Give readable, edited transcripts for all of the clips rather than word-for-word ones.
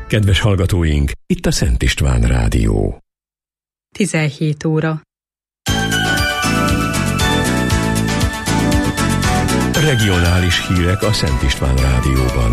Kedves hallgatóink, itt a Szent István Rádió. 17 óra. Regionális hírek a Szent István Rádióban.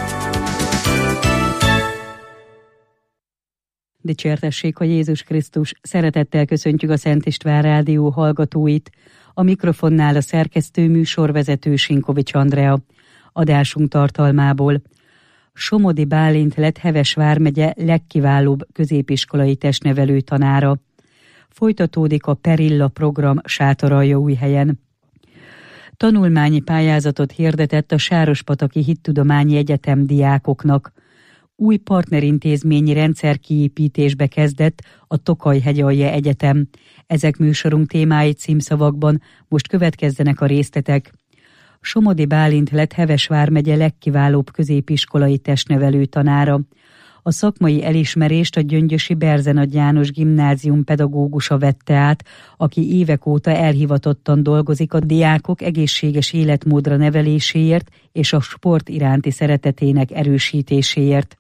Dicsértessék a Jézus Krisztus, szeretettel köszöntjük a Szent István Rádió hallgatóit. A mikrofonnál a szerkesztő műsorvezető Sinkovics Andrea. Adásunk tartalmából: Somodi Bálint lett Heves vármegye legkiválóbb középiskolai testnevelő tanára. Folytatódik a Perilla program Sátoraljaújhelyen. Tanulmányi pályázatot hirdetett a Sárospataki Hittudományi Egyetem diákoknak. Új partnerintézményi rendszer kiépítésbe kezdett a Tokaj-hegyalja Egyetem. Ezek műsorunk témái címszavakban, most következzenek a részletek. Somodi Bálint lett Heves vármegye legkiválóbb középiskolai testnevelő tanára. A szakmai elismerést a gyöngyösi Berzenagy János Gimnázium pedagógusa vette át, aki évek óta elhivatottan dolgozik a diákok egészséges életmódra neveléséért és a sport iránti szeretetének erősítéséért.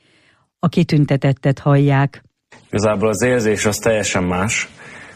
A kitüntetettet hallják. Igazából az érzés az teljesen más,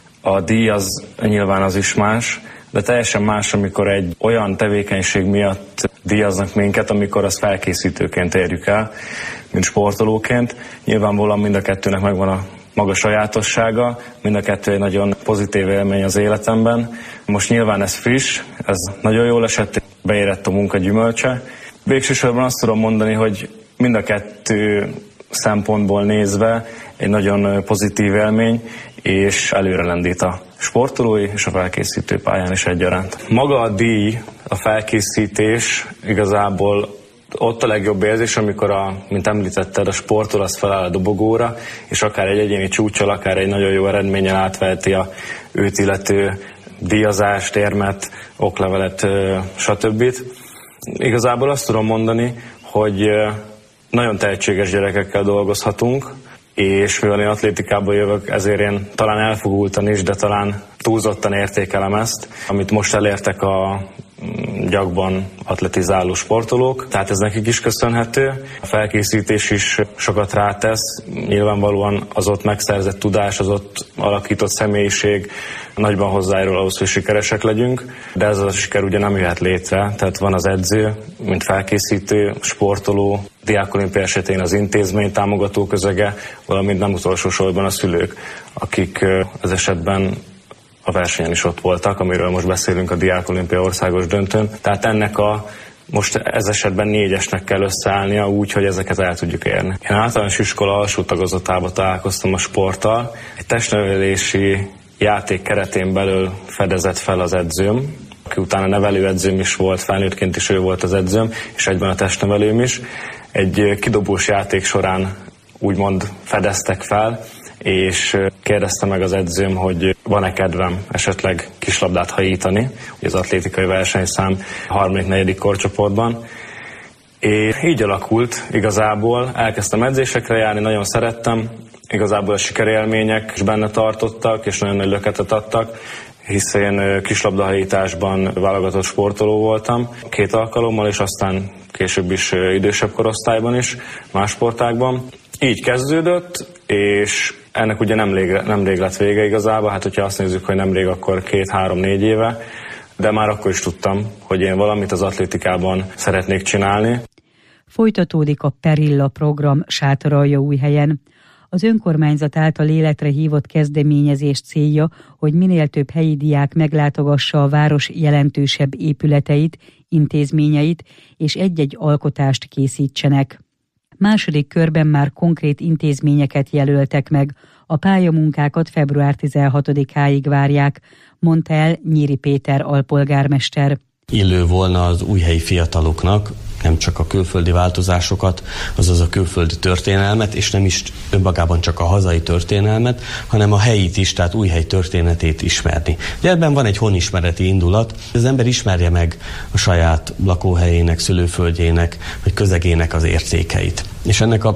a díj az nyilván az is más, de teljesen más, amikor egy olyan tevékenység miatt díjaznak minket, amikor azt felkészítőként érjük el, mint sportolóként. Nyilvánvalóan mind a kettőnek megvan a maga sajátossága, mind a kettő egy nagyon pozitív élmény az életemben. Most nyilván ez friss, ez nagyon jól esett, beérett a munka gyümölcse. Végsősorban azt tudom mondani, hogy mind a kettő szempontból nézve egy nagyon pozitív élmény, és előrelendít a sportolói és a felkészítő pályán is egyaránt. Maga a díj, a felkészítés igazából ott a legjobb érzés, amikor, mint említetted, a sportoló az feláll a dobogóra, és akár egy egyéni csúccsal, akár egy nagyon jó eredménnyel átveheti a őt illető díjazást, érmet, oklevelet, stb. Igazából azt tudom mondani, hogy nagyon tehetséges gyerekekkel dolgozhatunk, és mivel én atlétikából jövök, ezért én talán elfogultan is, de talán túlzottan értékelem ezt, amit most elértek a gyakban atletizáló sportolók, tehát ez nekik is köszönhető. A felkészítés is sokat rátesz, nyilvánvalóan az ott megszerzett tudás, az ott alakított személyiség nagyban hozzájárul ahhoz, hogy sikeresek legyünk, de ez a siker ugye nem jöhet létre, tehát van az edző, mint felkészítő, sportoló, diákolimpiai esetén az intézmény támogató közege, valamint nem utolsó sorban a szülők, akik az esetben a versenyen is ott voltak, amiről most beszélünk, a diákolimpia országos döntőn. Tehát ennek most ez esetben 4-esnek kell összeállnia úgy, hogy ezeket el tudjuk érni. Én általános iskola alsó tagozatában találkoztam a sporttal. Egy testnevelési játék keretén belül fedezett fel az edzőm, aki utána nevelőedzőm is volt, felnőttként is ő volt az edzőm, és egyben a testnevelőm is. Egy kidobós játék során úgymond fedeztek fel, és kérdezte meg az edzőm, hogy van-e kedvem esetleg kislabdát hajítani, ugye az atlétikai versenyszám 3.-4. korcsoportban. És így alakult igazából, elkezdtem edzésekre járni, nagyon szerettem, igazából a sikerélmények is benne tartottak, és nagyon nagy löketet adtak, hiszen kislabdahajításban válogatott sportoló voltam 2 alkalommal, és aztán később is idősebb korosztályban is, más sportágban. Így kezdődött, és ennek ugye nemrég lett vége igazából, hát hogyha azt nézzük, hogy nemrég, akkor 2-3-4 éve, de már akkor is tudtam, hogy én valamit az atlétikában szeretnék csinálni. Folytatódik a Perilla program Sátoraljaújhelyen. Az önkormányzat által életre hívott kezdeményezés célja, hogy minél több helyi diák meglátogassa a város jelentősebb épületeit, intézményeit és egy-egy alkotást készítsenek. Második körben már konkrét intézményeket jelöltek meg, a pályamunkákat február 16-áig várják, mondta el Nyíri Péter alpolgármester. Illő volna az újhelyi fiataloknak nem csak a külföldi változásokat, azaz a külföldi történelmet, és nem is önmagában csak a hazai történelmet, hanem a helyit is, tehát újhely történetét ismerni. De ebben van egy honismereti indulat, az ember ismerje meg a saját lakóhelyének, szülőföldjének, vagy közegének az értékeit. És ennek a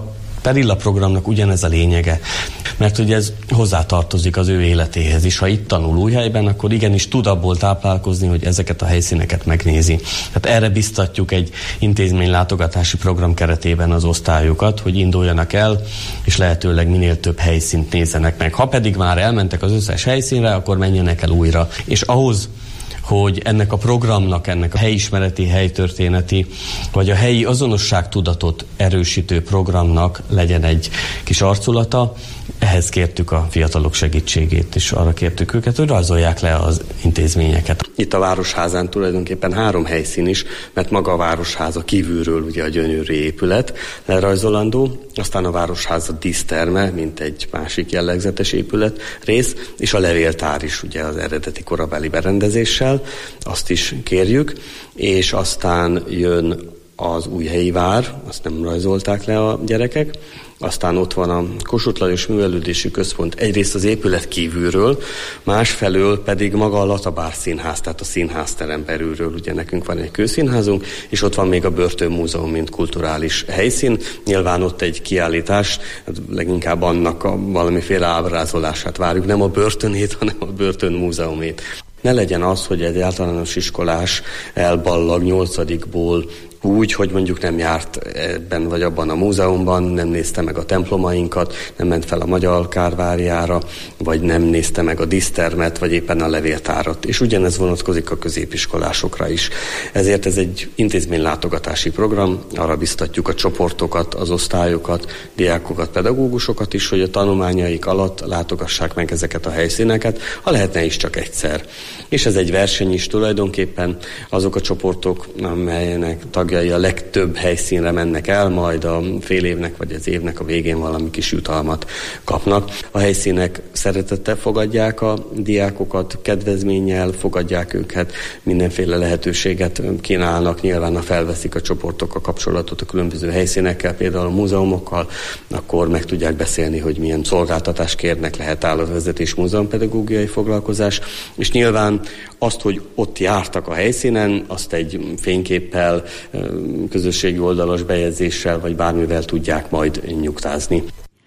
Perilla programnak ugyanez a lényege, mert ugye ez hozzátartozik az ő életéhez is. Ha itt tanul Újhelyben, akkor igenis tud abból táplálkozni, hogy ezeket a helyszíneket megnézi. Tehát erre biztatjuk egy intézménylátogatási program keretében az osztályokat, hogy induljanak el, és lehetőleg minél több helyszínt nézzenek meg. Ha pedig már elmentek az összes helyszínre, akkor menjenek el újra. És ahhoz, hogy ennek a programnak, ennek a helyismereti, helytörténeti, vagy a helyi azonosságtudatot erősítő programnak legyen egy kis arculata, ehhez kértük a fiatalok segítségét, és arra kértük őket, hogy rajzolják le az intézményeket. Itt a Városházán tulajdonképpen 3 helyszín is, mert maga a Városháza kívülről ugye a gyönyörű épület lerajzolandó, aztán a Városháza díszterme, mint egy másik jellegzetes épület rész, és a levéltár is ugye az eredeti korabeli berendezéssel, azt is kérjük, és aztán jön az Újhelyi vár, azt nem rajzolták le a gyerekek, aztán ott van a Kossuth Lajos Művelődési Központ egyrészt az épület kívülről, másfelől pedig maga a Latabár Színház, tehát a színházterem belülről, ugye nekünk van egy kőszínházunk, és ott van még a Börtönmúzeum, mint kulturális helyszín. Nyilván ott egy kiállítás, leginkább annak a valamiféle ábrázolását várjuk, nem a börtönét, hanem a Börtönmúzeumét. Ne legyen az, hogy egy általános iskolás elballag 8-ból úgy, hogy mondjuk nem járt ebben vagy abban a múzeumban, nem nézte meg a templomainkat, nem ment fel a Magyar Kárváriára, vagy nem nézte meg a dísztermet, vagy éppen a levéltárat. És ugyanez vonatkozik a középiskolásokra is. Ezért ez egy intézménylátogatási program, arra biztatjuk a csoportokat, az osztályokat, diákokat, pedagógusokat is, hogy a tanulmányaik alatt látogassák meg ezeket a helyszíneket, ha lehetne is csak egyszer. És ez egy verseny is tulajdonképpen, azok a csoportok, amelynek tagjai a legtöbb helyszínre mennek el, majd a fél évnek vagy az évnek a végén valami kis jutalmat kapnak. A helyszínek szeretettel fogadják a diákokat, kedvezménnyel fogadják őket, mindenféle lehetőséget kínálnak, nyilván ha felveszik a csoportok a kapcsolatot a különböző helyszínekkel, például a múzeumokkal, akkor meg tudják beszélni, hogy milyen szolgáltatást kérnek, lehet állatvezetés, múzeumpedagógiai foglalkozás, és nyilván azt, hogy ott jártak a helyszínen, azt egy fényképpel, közösségi oldalas bejegyzéssel, vagy bármivel tudják majd nyugtázni.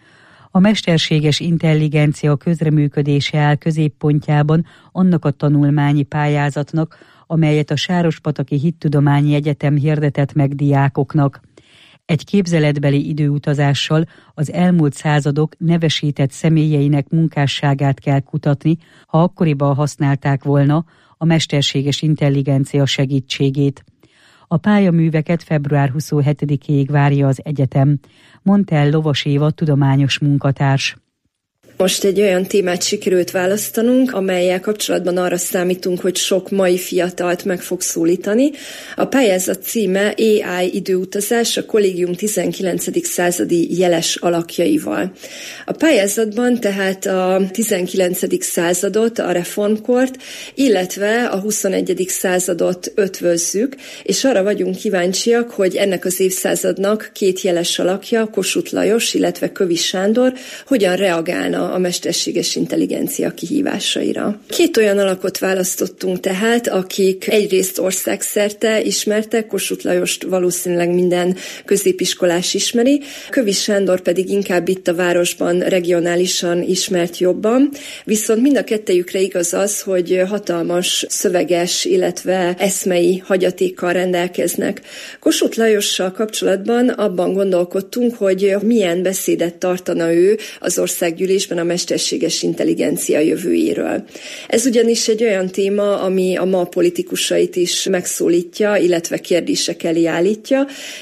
A mesterséges intelligencia közreműködése áll középpontjában annak a tanulmányi pályázatnak, amelyet a Sárospataki Hittudományi Egyetem hirdetett meg diákoknak. Egy képzeletbeli időutazással az elmúlt századok nevesített személyeinek munkásságát kell kutatni, ha akkoriban használták volna a mesterséges intelligencia segítségét. A pályaműveket február 27-ig várja az egyetem, mondta el Lovas Éva tudományos munkatárs. Most egy olyan témát sikerült választanunk, amellyel kapcsolatban arra számítunk, hogy sok mai fiatalt meg fog szólítani. A pályázat címe AI időutazás a kollégium 19. századi jeles alakjaival. A pályázatban tehát a 19. századot, a reformkort, illetve a 21. századot ötvözzük, és arra vagyunk kíváncsiak, hogy ennek az évszázadnak 2 jeles alakja, Kossuth Lajos, illetve Kövy Sándor hogyan reagálna a mesterséges intelligencia kihívásaira. 2 olyan alakot választottunk tehát, akik egyrészt országszerte ismertek, Kossuth Lajost valószínűleg minden középiskolás ismeri, Kövy Sándor pedig inkább itt a városban regionálisan ismert jobban, viszont mind a kettejükre igaz az, hogy hatalmas szöveges, illetve eszmei hagyatékkal rendelkeznek. Kossuth Lajossal kapcsolatban abban gondolkodtunk, hogy milyen beszédet tartana ő az országgyűlésben a mesterséges intelligencia jövőjéről. Ez ugyanis egy olyan téma, ami a ma politikusait is megszólítja, illetve kérdések elé állítja,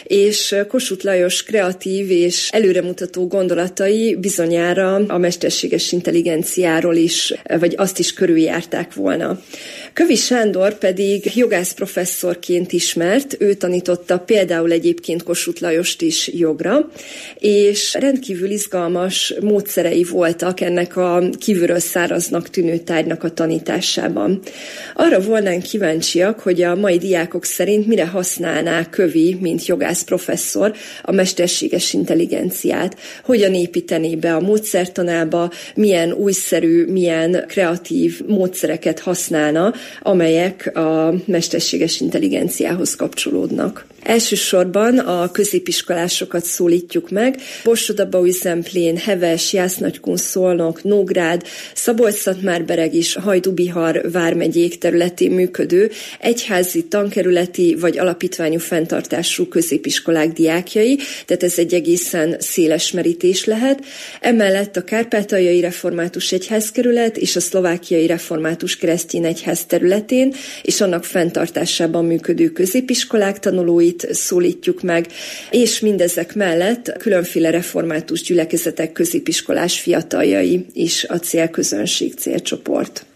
és Kossuth Lajos kreatív és előremutató gondolatai bizonyára a mesterséges intelligenciáról is, vagy azt is körüljárták volna. Kövy Sándor pedig jogász professzorként ismert, ő tanította például egyébként Kossuth Lajost is jogra, és rendkívül izgalmas módszerei voltak bevonultak ennek a kívülről száraznak tűnő tárgynak a tanításában. Arra volnánk kíváncsiak, hogy a mai diákok szerint mire használná Kövi, mint jogász professzor a mesterséges intelligenciát, hogyan építené be a módszertanába, milyen újszerű, milyen kreatív módszereket használna, amelyek a mesterséges intelligenciához kapcsolódnak. Elsősorban a középiskolásokat szólítjuk meg. Borsod-Abaúj-Zemplén, Heves, Jász-Nagykun, Szolnok, Nógrád, Szabolcs-Szatmár-Bereg és Hajdú-Bihar vármegyék területén működő egyházi, tankerületi vagy alapítványú fenntartású középiskolák diákjai, tehát ez egy egészen széles merítés lehet. Emellett a Kárpátaljai Református Egyházkerület és a Szlovákiai Református Keresztény Egyház területén és annak fenntartásában működő középiskolák tanulóit szólítjuk meg, és mindezek mellett különféle református gyülekezetek középiskolás fiataljai is a célközönség, célcsoport.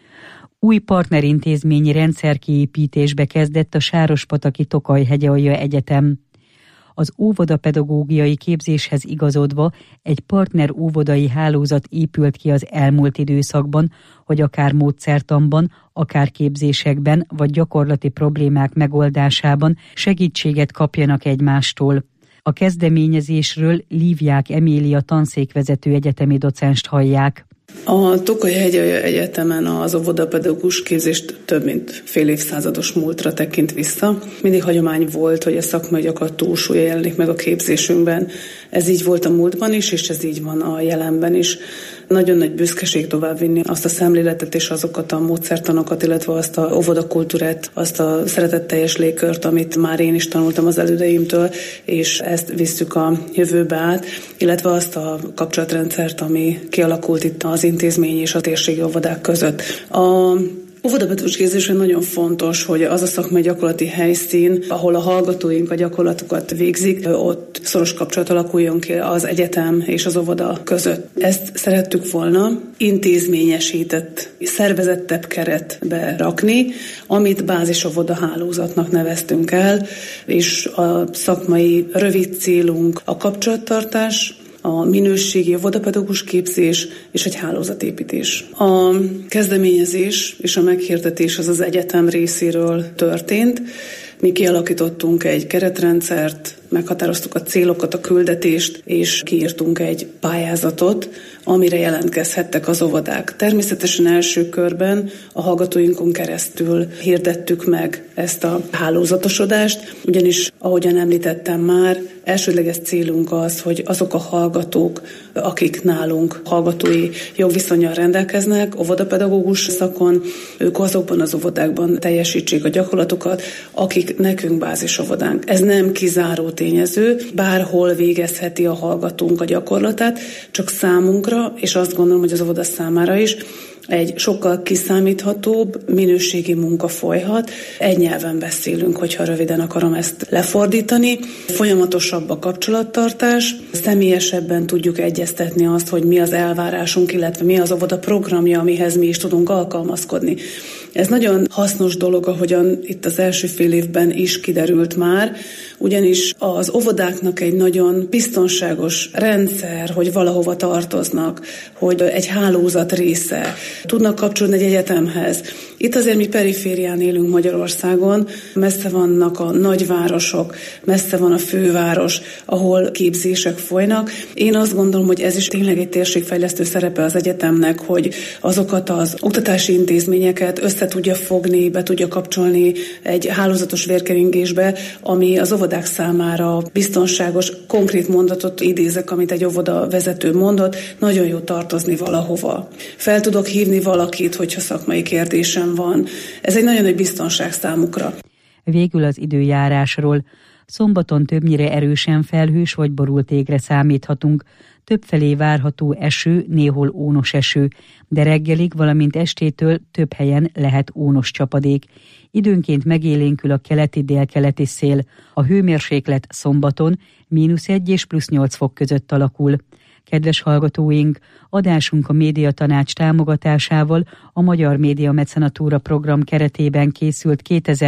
Új partnerintézményi rendszerkiépítésbe kezdett a Sárospataki Tokaj-Hegyalja Egyetem. Az óvodapedagógiai képzéshez igazodva egy partner óvodai hálózat épült ki az elmúlt időszakban, hogy akár módszertanban, akár képzésekben vagy gyakorlati problémák megoldásában segítséget kapjanak egymástól. A kezdeményezésről Lívják Emília tanszékvezető egyetemi docenst hallják. A Tokaj-Hegyalja Egyetemen az óvodapedagógus képzést több mint fél évszázados múltra tekint vissza. Mindig hagyomány volt, hogy a szakmai gyakorlat túlsúlya jelenik meg a képzésünkben. Ez így volt a múltban is, és ez így van a jelenben is. Nagyon nagy büszkeség továbbvinni azt a szemléletet és azokat a módszertanokat, illetve azt a óvodakultúrát, azt a szeretetteljes légkört, amit már én is tanultam az elődeimtől, és ezt visszük a jövőbe át, illetve azt a kapcsolatrendszert, ami kialakult itt az intézmény és a térségi óvodák között. Óvodapedagógus képzésben nagyon fontos, hogy az a szakmai gyakorlati helyszín, ahol a hallgatóink a gyakorlatokat végzik, ott szoros kapcsolat alakuljon ki az egyetem és az óvoda között. Ezt szerettük volna intézményesített, szervezettebb keretbe rakni, amit bázisóvoda hálózatnak neveztünk el, és a szakmai rövid célunk a kapcsolattartás, a minőségi óvodapedagógus képzés és egy hálózatépítés. A kezdeményezés és a meghirdetés az egyetem részéről történt. Mi kialakítottunk egy keretrendszert, meghatároztuk a célokat, a küldetést, és kiírtunk egy pályázatot, amire jelentkezhettek az óvodák. Természetesen első körben a hallgatóinkon keresztül hirdettük meg ezt a hálózatosodást, ugyanis, ahogyan említettem már, elsődleges célunk az, hogy azok a hallgatók, akik nálunk hallgatói jogviszonnyal rendelkeznek, óvodapedagógus szakon, ők azokban az óvodákban teljesítsék a gyakorlatokat, akik nekünk bázisóvodánk. Ez nem kizáró tényező, bárhol végezheti a hallgatónk a gyakorlatát, csak számunkra, és azt gondolom, hogy az óvoda számára is, egy sokkal kiszámíthatóbb, minőségi munka folyhat. Egy nyelven beszélünk, hogyha röviden akarom ezt lefordítani. Folyamatosabb a kapcsolattartás, személyesebben tudjuk egyeztetni azt, hogy mi az elvárásunk, illetve mi az óvoda programja, amihez mi is tudunk alkalmazkodni. Ez nagyon hasznos dolog, ahogyan itt az első fél évben is kiderült már, ugyanis az óvodáknak egy nagyon biztonságos rendszer, hogy valahova tartoznak, hogy egy hálózat része, tudnak kapcsolódni egy egyetemhez. Itt azért mi periférián élünk Magyarországon, messze vannak a nagyvárosok, messze van a főváros, ahol képzések folynak. Én azt gondolom, hogy ez is tényleg egy térségfejlesztő szerepe az egyetemnek, hogy azokat az oktatási intézményeket össze tudja fogni, be tudja kapcsolni egy hálózatos vérkeringésbe, ami az óvodák számára biztonságos, konkrét mondatot idézek, amit egy óvoda vezető mondott, nagyon jó tartozni valahova. Fel tudok hívni valakit, hogyha szakmai kérdésem van. Ez egy nagyon nagy biztonság számukra. Végül az időjárásról. Szombaton többnyire erősen felhős vagy borult égre számíthatunk. Többfelé várható eső, néhol ónos eső, de reggelig, valamint estétől több helyen lehet ónos csapadék. Időnként megélénkül a keleti-délkeleti szél. A hőmérséklet szombaton -1 és +8 fok között alakul. Kedves hallgatóink, adásunk a Médiatanács támogatásával a Magyar Média Mecenatúra program keretében készült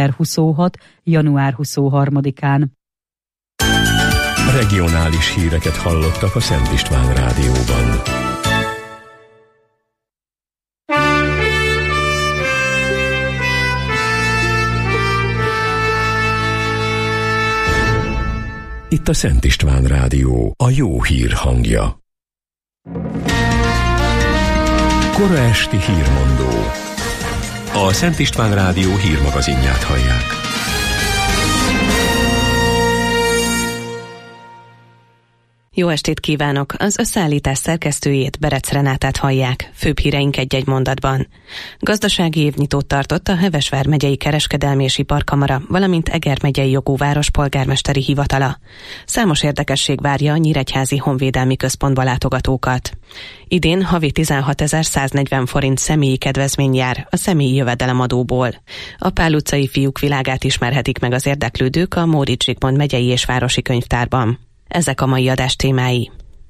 2026. január 23-án. Regionális híreket hallottak a Szent István Rádióban. Itt a Szent István Rádió, a jó hír hangja. Kora esti hírmondó. A Szent István Rádió hírmagazinját hallják. Jó estét kívánok! Az összeállítás szerkesztőjét, Berec Renátát hallják. Főbb híreink egy-egy mondatban. Gazdasági évnyitót tartott a Hevesvár megyei kereskedelmi és iparkamara, valamint Eger megyei jogúváros polgármesteri hivatala. Számos érdekesség várja a Nyíregyházi Honvédelmi Központba látogatókat. Idén havi 16.140 forint személyi kedvezmény jár a személyi jövedelemadóból. A Pál utcai fiúk világát ismerhetik meg az érdeklődők a Móricz Zsigmond megyei és városi könyvtárban. Ezek a mai adás témái.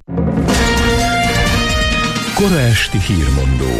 Kora esti hírmondó.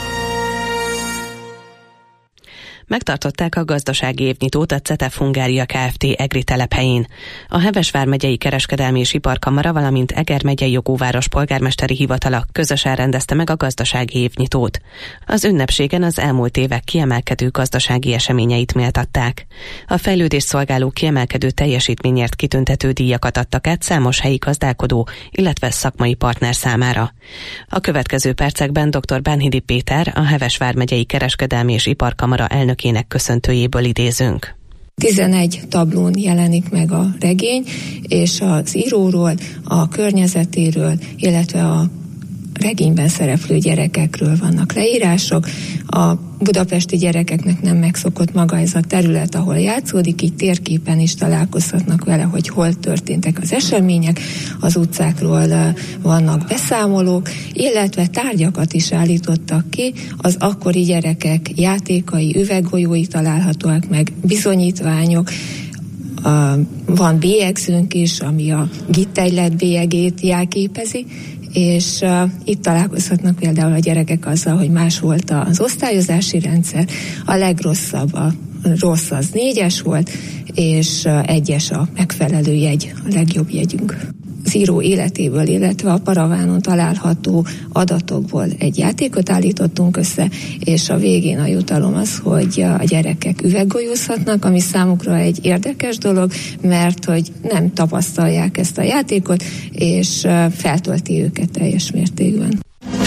Megtartották a gazdasági évnyitót a CETEF Hungária Kft. Egri telephelyén. A Hevesvár megyei kereskedelmi és iparkamara, valamint Eger megyei jogúváros polgármesteri hivatala közösen rendezte meg a gazdasági évnyitót. Az ünnepségen az elmúlt évek kiemelkedő gazdasági eseményeit méltatták. A fejlődést szolgáló kiemelkedő teljesítményért kitüntető díjakat adtak át számos helyi gazdálkodó, illetve szakmai partner számára. A következő percekben dr. Bánhidi Péter, a Hevesvár megyei kereskedelmi és iparkamara elnökének köszöntőjéből idézünk. 11 tablón jelenik meg a regény, és az íróról, a környezetéről, illetve a regényben szereplő gyerekekről vannak leírások. A budapesti gyerekeknek nem megszokott maga ez a terület, ahol játszódik, így térképen is találkozhatnak vele, hogy hol történtek az események, az utcákról vannak beszámolók, illetve tárgyakat is állítottak ki, az akkori gyerekek játékai, üveggolyói találhatóak meg, bizonyítványok, van bélyegzőnk is, ami a gittegylet bélyegét jelképezi, és itt találkozhatnak például a gyerekek azzal, hogy más volt az osztályozási rendszer, a legrosszabb, a rossz az 4-es volt, és 1-es a megfelelő jegy, a legjobb jegyünk. Az író életéből, illetve a paravánon található adatokból egy játékot állítottunk össze, és a végén a jutalom az, hogy a gyerekek üveggolyózhatnak, ami számukra egy érdekes dolog, mert hogy nem tapasztalják ezt a játékot, és feltölti őket teljes mértékben.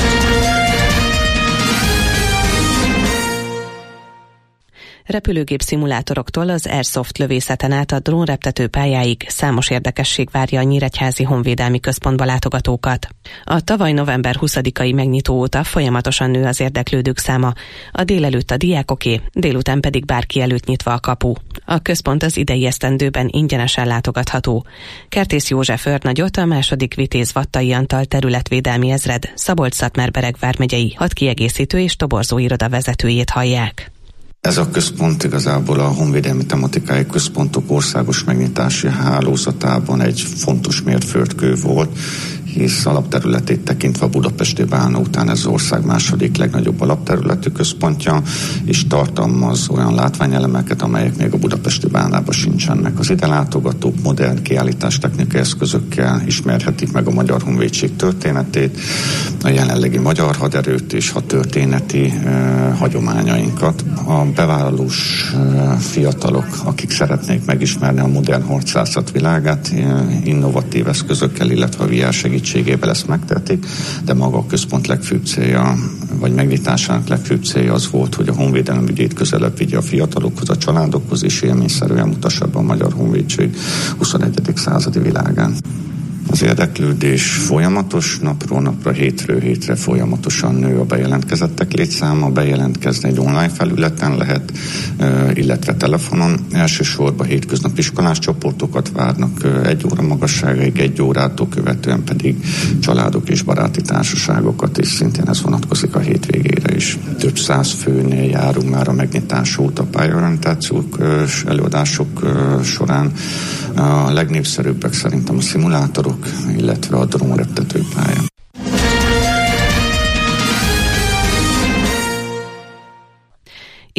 Repülőgép szimulátoroktól az Airsoft lövészeten át a drónreptető pályáig számos érdekesség várja a Nyíregyházi Honvédelmi Központba látogatókat. A tavaly november 20-ai megnyitó óta folyamatosan nő az érdeklődők száma, a délelőtt a diákoké, délután pedig bárki előtt nyitva a kapu. A központ az idei esztendőben ingyenesen látogatható. Kertész József őrnagyot, a második vitéz Vattai Antal területvédelmi ezred, Szabolcs-Szatmár-Bereg vármegyei hadkiegészítő és toborzó iroda vezetőjét hallják. Ez a központ igazából a honvédelmi tematikai központok országos megnyitási hálózatában egy fontos mérföldkő volt, hisz alapterületét tekintve a budapesti bálna után ez az ország második legnagyobb alapterületű központja, és tartalmaz olyan látványelemeket, amelyek még a budapesti bálnában sincsenek. Az ide látogatók modern kiállítástechnikai eszközökkel ismerhetik meg a Magyar Honvédség történetét, a jelenlegi magyar haderőt és a történeti hagyományainkat. A bevállalós fiatalok, akik szeretnék megismerni a modern harcászat világát, innovatív eszközökkel, illetve a VR segítségével ezt megtették, de maga a központ legfőbb célja, vagy megnyitásának legfőbb célja az volt, hogy a honvédelem ügyét közelebb vigye a fiatalokhoz, a családokhoz, és élményszerűen mutassa be a Magyar Honvédség 21. századi világán. Az érdeklődés folyamatos, napról napra, hétről hétre folyamatosan nő a bejelentkezettek létszáma. Bejelentkezni egy online felületen lehet, illetve telefonon. Elsősorban hétköznapi iskolás csoportokat várnak 1 óra magasságáig, 1 órától követően pedig családok és baráti társaságokat, és szintén ez vonatkozik a hétvégére is. Több 100 főnél járunk már a megnyitás óta pályorientációk előadások során. A legnépszerűbbek szerintem a szimulátorok, illetve a drónreptető pálya.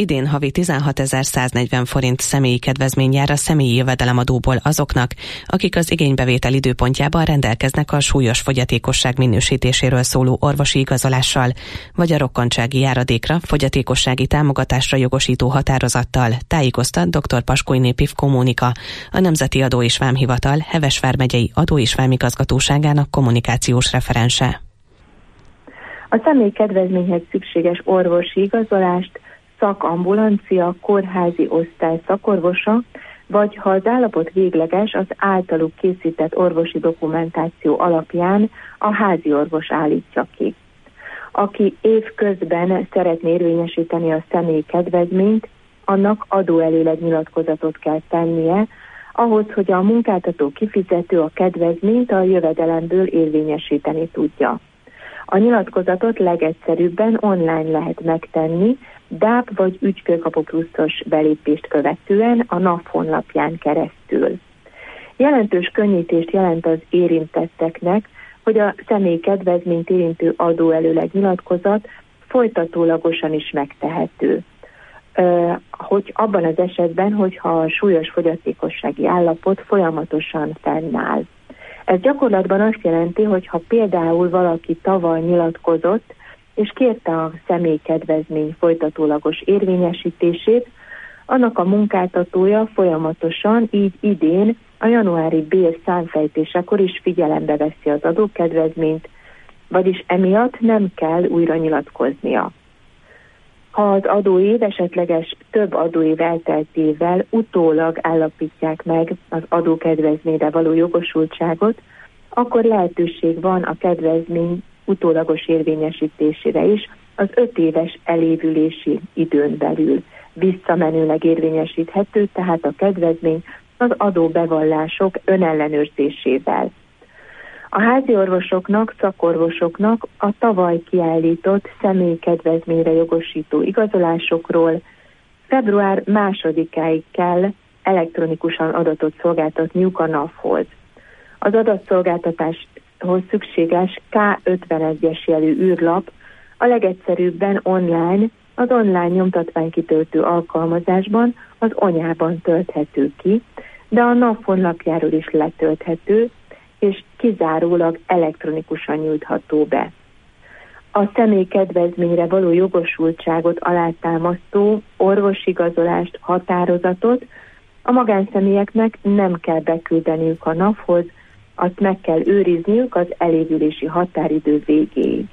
Idén havi 16.140 forint személyi kedvezmény jár a személyi jövedelemadóból azoknak, akik az igénybevétel időpontjában rendelkeznek a súlyos fogyatékosság minősítéséről szóló orvosi igazolással, vagy a rokkantsági járadékra, fogyatékossági támogatásra jogosító határozattal, tájékoztat dr. Paskóiné Pivkó Mónika, a Nemzeti Adó és Vámhivatal Heves vármegyei Adó és Vámigazgatóságának kommunikációs referense. A személykedvezményhez szükséges orvosi igazolást szakambulancia, kórházi osztály szakorvosa, vagy ha az állapot végleges, az általuk készített orvosi dokumentáció alapján a házi orvos állítja ki. Aki évközben szeretné érvényesíteni a személykedvezményt, annak adóelőleg nyilatkozatot kell tennie, ahhoz, hogy a munkáltató kifizető a kedvezményt a jövedelemből érvényesíteni tudja. A nyilatkozatot legegyszerűbben online lehet megtenni, DÁP vagy ügykőkapu pluszos belépést követően a NAV honlapján keresztül. Jelentős könnyítést jelent az érintetteknek, hogy a személyi kedvezményt érintő adóelőleg nyilatkozat folytatólagosan is megtehető. Hogy abban az esetben, hogyha a súlyos fogyatékossági állapot folyamatosan fennáll. Ez gyakorlatban azt jelenti, hogy ha például valaki tavaly nyilatkozott, és kérte a személykedvezmény folytatólagos érvényesítését, annak a munkáltatója folyamatosan, így idén a januári bér számfejtésekor is figyelembe veszi az adókedvezményt, vagyis emiatt nem kell újra nyilatkoznia. Ha az adóév esetleges több adóév elteltével utólag állapítják meg az adókedvezményre való jogosultságot, akkor lehetőség van a kedvezmény utólagos érvényesítésére is az 5 éves elévülési időn belül. Visszamenőleg érvényesíthető, tehát a kedvezmény az adóbevallások önellenőrzésével. A házi orvosoknak, szakorvosoknak a tavaly kiállított személykedvezményre jogosító igazolásokról február 2-áig kell elektronikusan adatot szolgáltatniuk a NAV-hoz. Az adatszolgáltatáshoz szükséges K51-es jelű űrlap a legegyszerűbben online, az online nyomtatványkitöltő alkalmazásban, az Onyában tölthető ki, de a NAV honlapjáról is letölthető, és kizárólag elektronikusan nyújtható be. A személykedvezményre való jogosultságot alátámasztó orvosigazolást, határozatot a magánszemélyeknek nem kell beküldeniük a NAV-hoz, azt meg kell őrizniük az elévülési határidő végéig.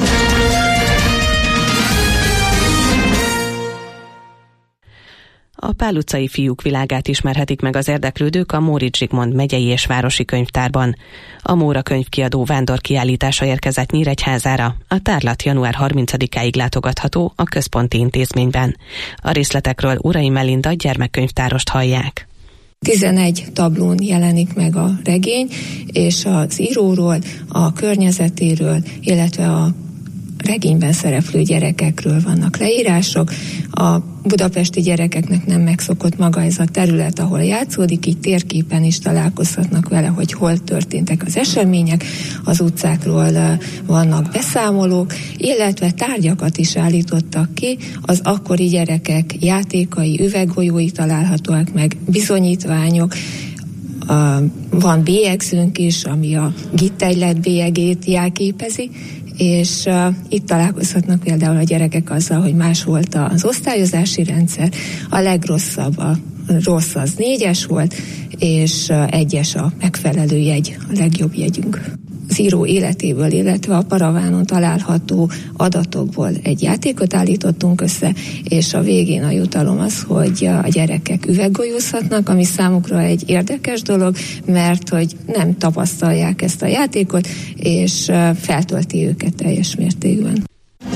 A Pál utcai fiúk világát ismerhetik meg az érdeklődők a Móricz Zsigmond megyei és városi könyvtárban. A Móra könyvkiadó vándorkiállítása érkezett Nyíregyházára. A tárlat január 30-áig látogatható a központi intézményben. A részletekről Urai Melinda gyermekkönyvtárost hallják. 11 tablón jelenik meg a regény, és az íróról, a környezetéről, illetve a regényben szereplő gyerekekről vannak leírások. A budapesti gyerekeknek nem megszokott maga ez a terület, ahol játszódik, így térképen is találkozhatnak vele, hogy hol történtek az események, az utcákról vannak beszámolók, illetve tárgyakat is állítottak ki, az akkori gyerekek játékai, üveggolyói találhatóak meg, bizonyítványok, van bélyegzőnk is, ami a gittegylet bélyegét jelképezi, és itt találkozhatnak például a gyerekek azzal, hogy más volt az osztályozási rendszer, a legrosszabb, a rossz az 4-es volt, és 1-es a megfelelő jegy, a legjobb jegyünk. Az író életéből, illetve a paravánon található adatokból egy játékot állítottunk össze, és a végén a jutalom az, hogy a gyerekek üveggolyózhatnak, ami számukra egy érdekes dolog, mert hogy nem tapasztalják ezt a játékot, és feltölti őket teljes mértékben.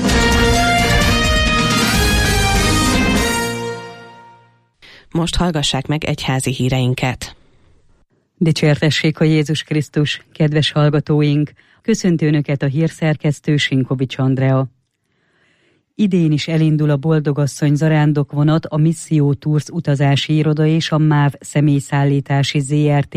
Most hallgassák meg egyházi híreinket. Dicsértessék a Jézus Krisztus, kedves hallgatóink! Köszönti Önöket a hírszerkesztő Sinkovics Andrea. Idén is elindul a Boldogasszony zarándokvonat, a Misszió Tours utazási iroda és a MÁV személyszállítási ZRT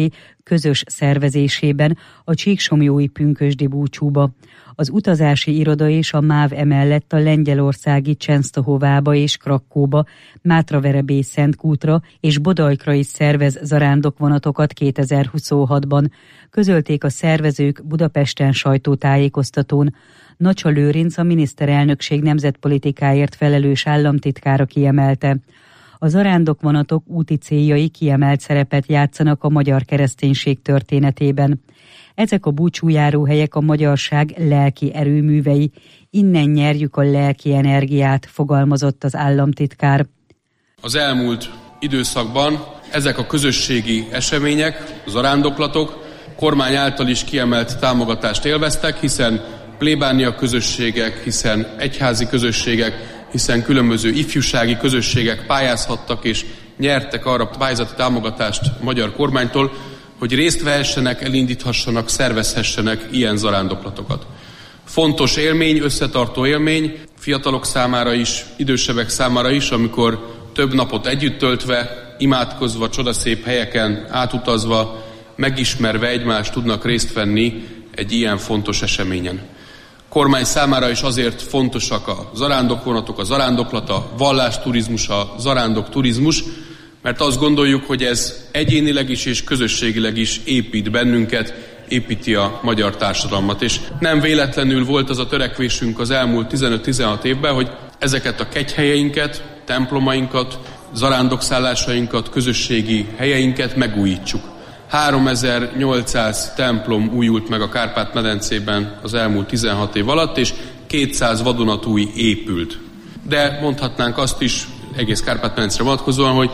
közös szervezésében a csíksomlyói pünkösdi búcsúba. Az utazási iroda és a MÁV emellett a lengyelországi Csensztohovába és Krakkóba, Mátraverebé Szentkútra és Bodajkra is szervez zarándokvonatokat 2026-ban. Közölték a szervezők Budapesten sajtótájékoztatón. Nacsa Lőrinc, a miniszterelnökség nemzetpolitikáért felelős államtitkára kiemelte. A zarándokvonatok úti céljai kiemelt szerepet játszanak a magyar kereszténység történetében. Ezek a búcsújáróhelyek a magyarság lelki erőművei, innen nyerjük a lelki energiát, fogalmazott az államtitkár. Az elmúlt időszakban ezek a közösségi események, a zarándoklatok kormány által is kiemelt támogatást élveztek, hiszen plébánia közösségek, hiszen egyházi közösségek, hiszen különböző ifjúsági közösségek pályázhattak és nyertek arra pályázati támogatást a magyar kormánytól, hogy részt vehessenek, elindíthassanak, szervezhessenek ilyen zarándoklatokat. Fontos élmény, összetartó élmény, fiatalok számára is, idősebbek számára is, amikor több napot együtt töltve, imádkozva, csodaszép helyeken átutazva, megismerve egymást tudnak részt venni egy ilyen fontos eseményen. Kormány számára is azért fontosak a zarándokvonatok, a zarándoklata, a vallásturizmus, a zarándokturizmus, mert azt gondoljuk, hogy ez egyénileg is és közösségileg is épít bennünket, építi a magyar társadalmat. És nem véletlenül volt az a törekvésünk az elmúlt 15-16 évben, hogy ezeket a kegyhelyeinket, templomainkat, zarándokszállásainkat, közösségi helyeinket megújítsuk. 3800 templom újult meg a Kárpát-medencében az elmúlt 16 év alatt, és 200 vadonatúj épült. De mondhatnánk azt is, egész Kárpát-medencére vonatkozóan, hogy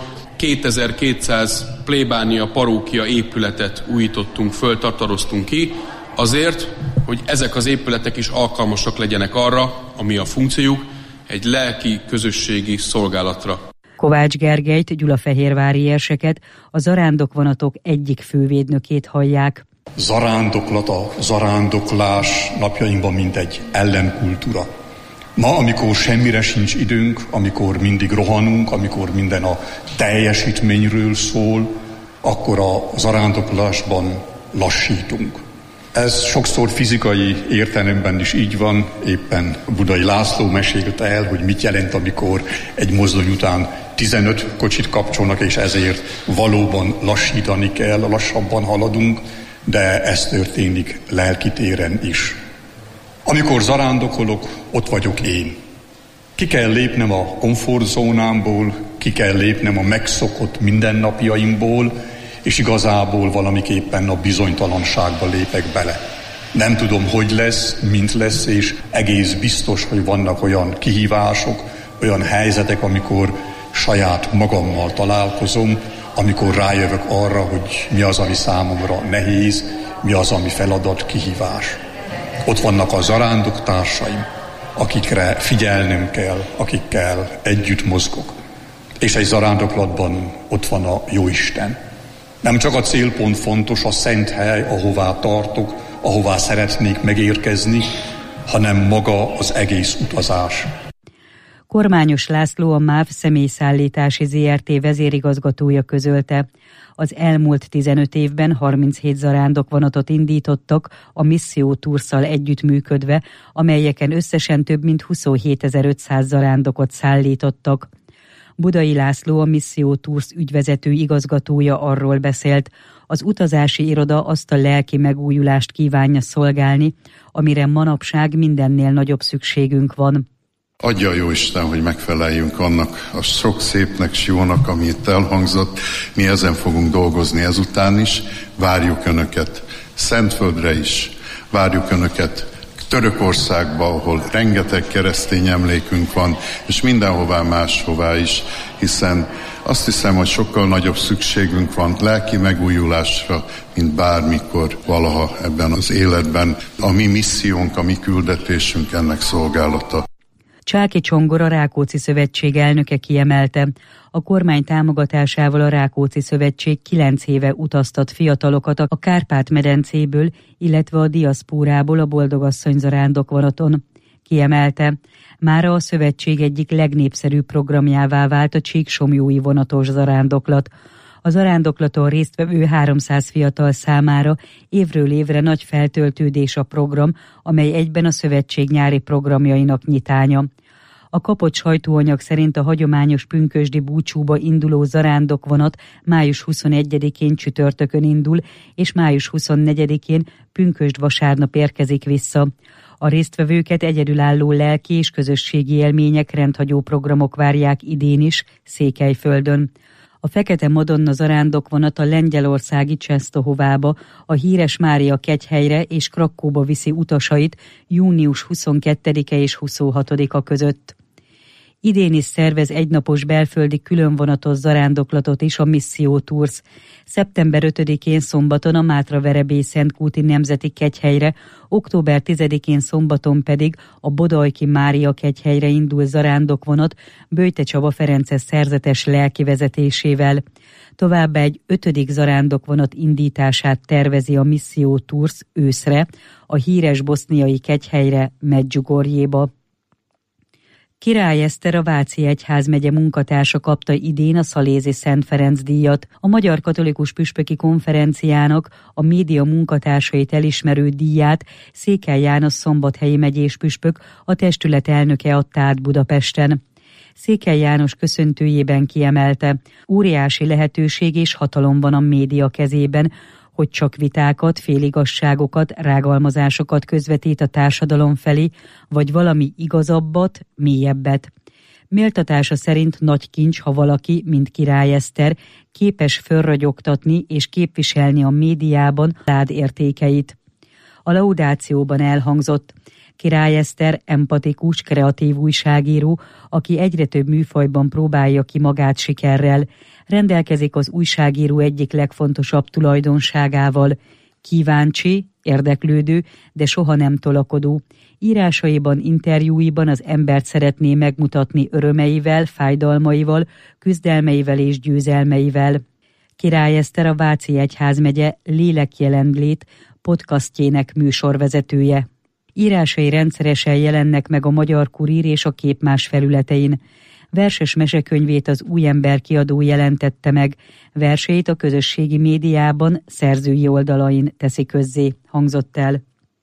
2200 plébánia, parókia épületet újítottunk föl, tartaroztunk ki, azért, hogy ezek az épületek is alkalmasak legyenek arra, ami a funkciójuk, egy lelki közösségi szolgálatra. Kovács Gergelyt, gyulafehérvári érseket, a zarándokvonatok egyik fővédnökét hallják. Zarándoklat, a zarándoklás napjainkban mint egy ellenkultúra. Ma, amikor semmire sincs időnk, amikor mindig rohanunk, amikor minden a teljesítményről szól, akkor a zarándoklásban lassítunk. Ez sokszor fizikai értelemben is így van, éppen Budai László mesélte el, hogy mit jelent, amikor egy mozdony után 15 kocsit kapcsolnak, és ezért valóban lassítani kell, lassabban haladunk, de ez történik lelki téren is. Amikor zarándokolok, ott vagyok én. Ki kell lépnem a komfortzónámból, ki kell lépnem a megszokott mindennapjaimból, és igazából valamiképpen a bizonytalanságba lépek bele. Nem tudom, hogy lesz, mint lesz, és egész biztos, hogy vannak olyan kihívások, olyan helyzetek, amikor saját magammal találkozom, amikor rájövök arra, hogy mi az, ami számomra nehéz, mi az, ami feladat, kihívás. Ott vannak a zarándoktársaim, akikre figyelnem kell, akikkel együtt mozgok. És egy zarándoklatban ott van a Jóisten. Nem csak a célpont fontos, a szent hely, ahová tartok, ahová szeretnék megérkezni, hanem maga az egész utazás. Kormányos László, a MÁV személyszállítási ZRT vezérigazgatója közölte. Az elmúlt 15 évben 37 zarándokvonatot indítottak a Misszió Toursszal együttműködve, amelyeken összesen több mint 27.500 zarándokot szállítottak. Budai László, a Misszió Tours ügyvezető igazgatója arról beszélt, az utazási iroda azt a lelki megújulást kívánja szolgálni, amire manapság mindennél nagyobb szükségünk van. Adja a Jóisten, hogy megfeleljünk annak a sok szépnek s jónak, ami itt elhangzott. Mi ezen fogunk dolgozni ezután is. Várjuk Önöket Szentföldre is. Várjuk Önöket Törökországba, ahol rengeteg keresztény emlékünk van, és mindenhová máshová is, hiszen azt hiszem, hogy sokkal nagyobb szükségünk van lelki megújulásra, mint bármikor valaha ebben az életben. A mi missziónk, a mi küldetésünk ennek szolgálata. Csáki Csongor, a Rákóczi Szövetség elnöke kiemelte. A kormány támogatásával a Rákóczi Szövetség 9 éve utaztat fiatalokat a Kárpát-medencéből, illetve a diaszpórából a Boldogasszony zarándokvonaton. Kiemelte, mára a szövetség egyik legnépszerűbb programjává vált a csíksomlyói vonatos zarándoklat. A zarándoklaton résztvevő 300 fiatal számára évről évre nagy feltöltődés a program, amely egyben a szövetség nyári programjainak nyitánya. A kapott sajtóanyag szerint a hagyományos pünkösdi búcsúba induló zarándokvonat május 21-én csütörtökön indul, és május 24-én pünkösd vasárnap érkezik vissza. A résztvevőket egyedülálló lelki és közösségi élmények, rendhagyó programok várják idén is Székelyföldön. A Fekete Madonna zarándokvonat a lengyelországi Czestochovába, a híres Mária kegyhelyre és Krakkóba viszi utasait június 22-e és 26-a között. Idén is szervez egynapos belföldi különvonatos zarándoklatot is a Misszió Tours. Szeptember 5-én szombaton a Mátra-Verebély-Szentkúti Nemzeti Kegyhelyre, október 10-én szombaton pedig a Bodajki Mária kegyhelyre indul zarándokvonat Böjte Csaba Ferences szerzetes lelkivezetésével. Továbbá egy 5. zarándokvonat indítását tervezi a Misszió Tours őszre, a híres boszniai kegyhelyre Medjugorjéba. Király Eszter, a Váci Egyházmegye munkatársa kapta idén a Szalézi Szent Ferenc díjat. A Magyar Katolikus Püspöki Konferenciának a média munkatársait elismerő díját Székely János szombathelyi megyés püspök, a testület elnöke adta át Budapesten. Székely János köszöntőjében kiemelte, óriási lehetőség és hatalom van a média kezében, hogy csak vitákat, féligasságokat, rágalmazásokat közvetít a társadalom felé, vagy valami igazabbat, mélyebbet. Méltatása szerint nagy kincs, ha valaki, mint Király Eszter, képes fölragyogtatni és képviselni a médiában család értékeit. A laudációban elhangzott: Király Eszter empatikus, kreatív újságíró, aki egyre több műfajban próbálja ki magát sikerrel. Rendelkezik az újságíró egyik legfontosabb tulajdonságával: kíváncsi, érdeklődő, de soha nem tolakodó. Írásaiban, interjúiban az embert szeretné megmutatni örömeivel, fájdalmaival, küzdelmeivel és győzelmeivel. Király Eszter a Váci Egyházmegye Lélekjelenlét podcastjének műsorvezetője. Írásai rendszeresen jelennek meg a Magyar Kurír és a Képmás felületein. Verses mesekönyvét az Új Ember kiadó jelentette meg, verseit a közösségi médiában, szerzői oldalain teszi közzé, hangzott el.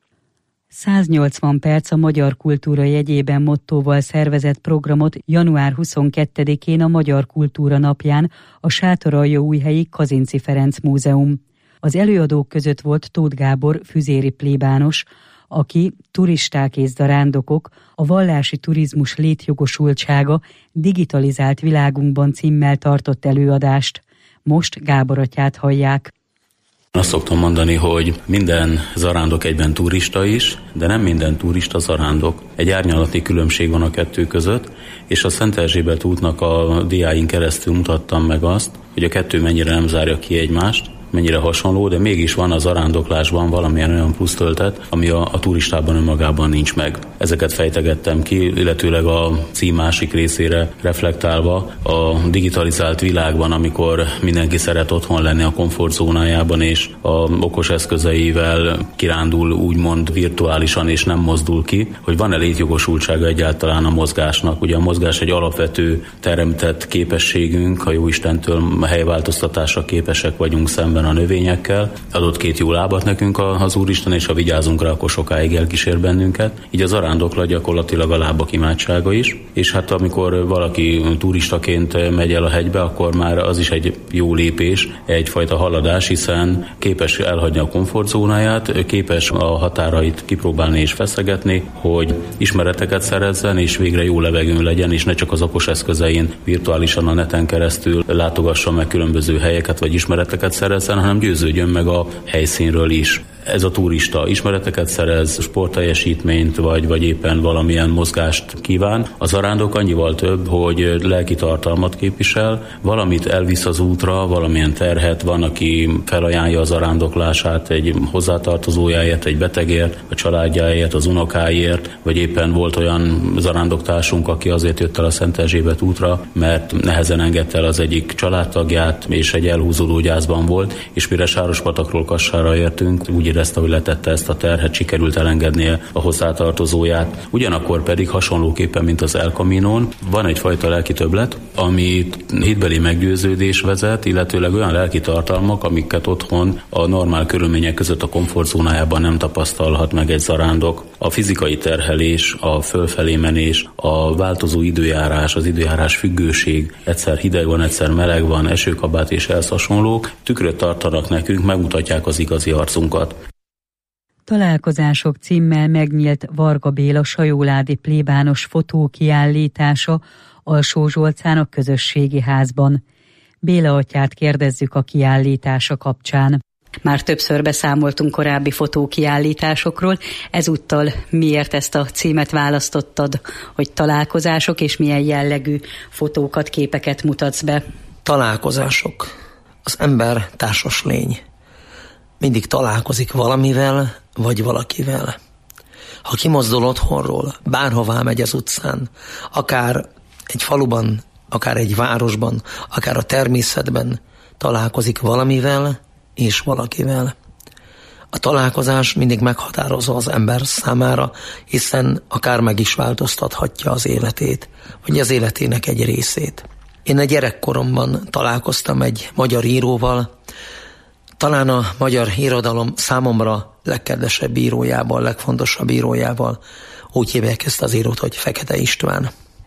180 perc a magyar kultúra jegyében mottóval szervezett programot január 22-én a Magyar Kultúra napján a Sátoraljaújhelyi Kazinczy Ferenc Múzeum. Az előadók között volt Tóth Gábor füzéri plébános, aki Turisták és zarándokok, a vallási turizmus létjogosultsága digitalizált világunkban címmel tartott előadást. Most Gábor atyát hallják. Azt szoktam mondani, hogy minden zarándok egyben turista is, de nem minden turista zarándok. Egy árnyalati különbség van a kettő között, és a Szent Erzsébet útnak a diáin keresztül mutattam meg azt, hogy a kettő mennyire nem zárja ki egymást, mennyire hasonló, de mégis van a zarándoklásban valamilyen olyan plusz töltet, ami a turistában önmagában nincs meg. Ezeket fejtegettem ki, illetőleg a cím másik részére reflektálva, a digitalizált világban, amikor mindenki szeret otthon lenni a komfortzónájában, és a okos eszközeivel kirándul úgymond virtuálisan, és nem mozdul ki, hogy van-e létjogosultsága egyáltalán a mozgásnak. Ugye a mozgás egy alapvető teremtett képességünk, ha Jóistentől helyváltoztatásra képesek vagyunk szemben a növényekkel. Adott két jó lábat nekünk az Úristen, és ha vigyázunk rá, akkor sokáig elkísér bennünket. Így a zarándoklat gyakorlatilag a lábak imádsága is, és hát amikor valaki turistaként megy el a hegybe, akkor már az is egy jó lépés, egyfajta haladás, hiszen képes elhagyni a komfortzónáját, képes a határait kipróbálni és feszegetni, hogy ismereteket szerezzen, és végre jó levegőn legyen, és ne csak az okos eszközein virtuálisan a neten keresztül látogassa meg különböző helyeket, vagy ismereteket szerezzen, hanem győződjön meg a helyszínről is. Ez a turista ismereteket szerez, sportteljesítményt, vagy éppen valamilyen mozgást kíván. A zarándok annyival több, hogy lelki tartalmat képvisel, valamit elvisz az útra, valamilyen terhet, van, aki felajánlja a zarándoklását egy hozzátartozójáért, egy betegért, a családjáért, az unokáért, vagy éppen volt olyan zarándoktársunk, aki azért jött el a Szent Erzsébet útra, mert nehezen engedte el az egyik családtagját, és egy elhúzódó gyászban volt, és mire Sárospatakról Kassára értünk, úgy érezte, hogy letette ezt a terhet, sikerült elengednie a hozzátartozóját. Ugyanakkor pedig hasonlóképpen, mint az El Caminon, van egyfajta lelki többlet, amit hitbeli meggyőződés vezet, illetőleg olyan lelki tartalmak, amiket otthon a normál körülmények között a komfortzónájában nem tapasztalhat meg egy zarándok. A fizikai terhelés, a fölfelé menés, a változó időjárás, az időjárás függőség, egyszer hideg van, egyszer meleg van, esőkabát és ehhez hasonlók, tükröt tartanak nekünk, megmutatják az igazi arcunkat. Találkozások címmel megnyílt Varga Béla sajóládi plébános fotókiállítása Alsó-Zsolcán a közösségi házban. Béla atyát kérdezzük a kiállítása kapcsán. Már többször beszámoltunk korábbi fotókiállításokról, ezúttal miért ezt a címet választottad, hogy találkozások, és milyen jellegű fotókat, képeket mutatsz be? Találkozások. Az ember társas lény. Mindig találkozik valamivel, vagy valakivel. Ha kimozdul otthonról, bárhová megy az utcán, akár egy faluban, akár egy városban, akár a természetben, találkozik valamivel és valakivel. A találkozás mindig meghatározó az ember számára, hiszen akár meg is változtathatja az életét, vagy az életének egy részét. Én a gyerekkoromban találkoztam egy magyar íróval, talán a magyar irodalom számomra legkedvesebb írójával, legfontosabb írójával. Úgy hívják ezt az írót, hogy Fekete István.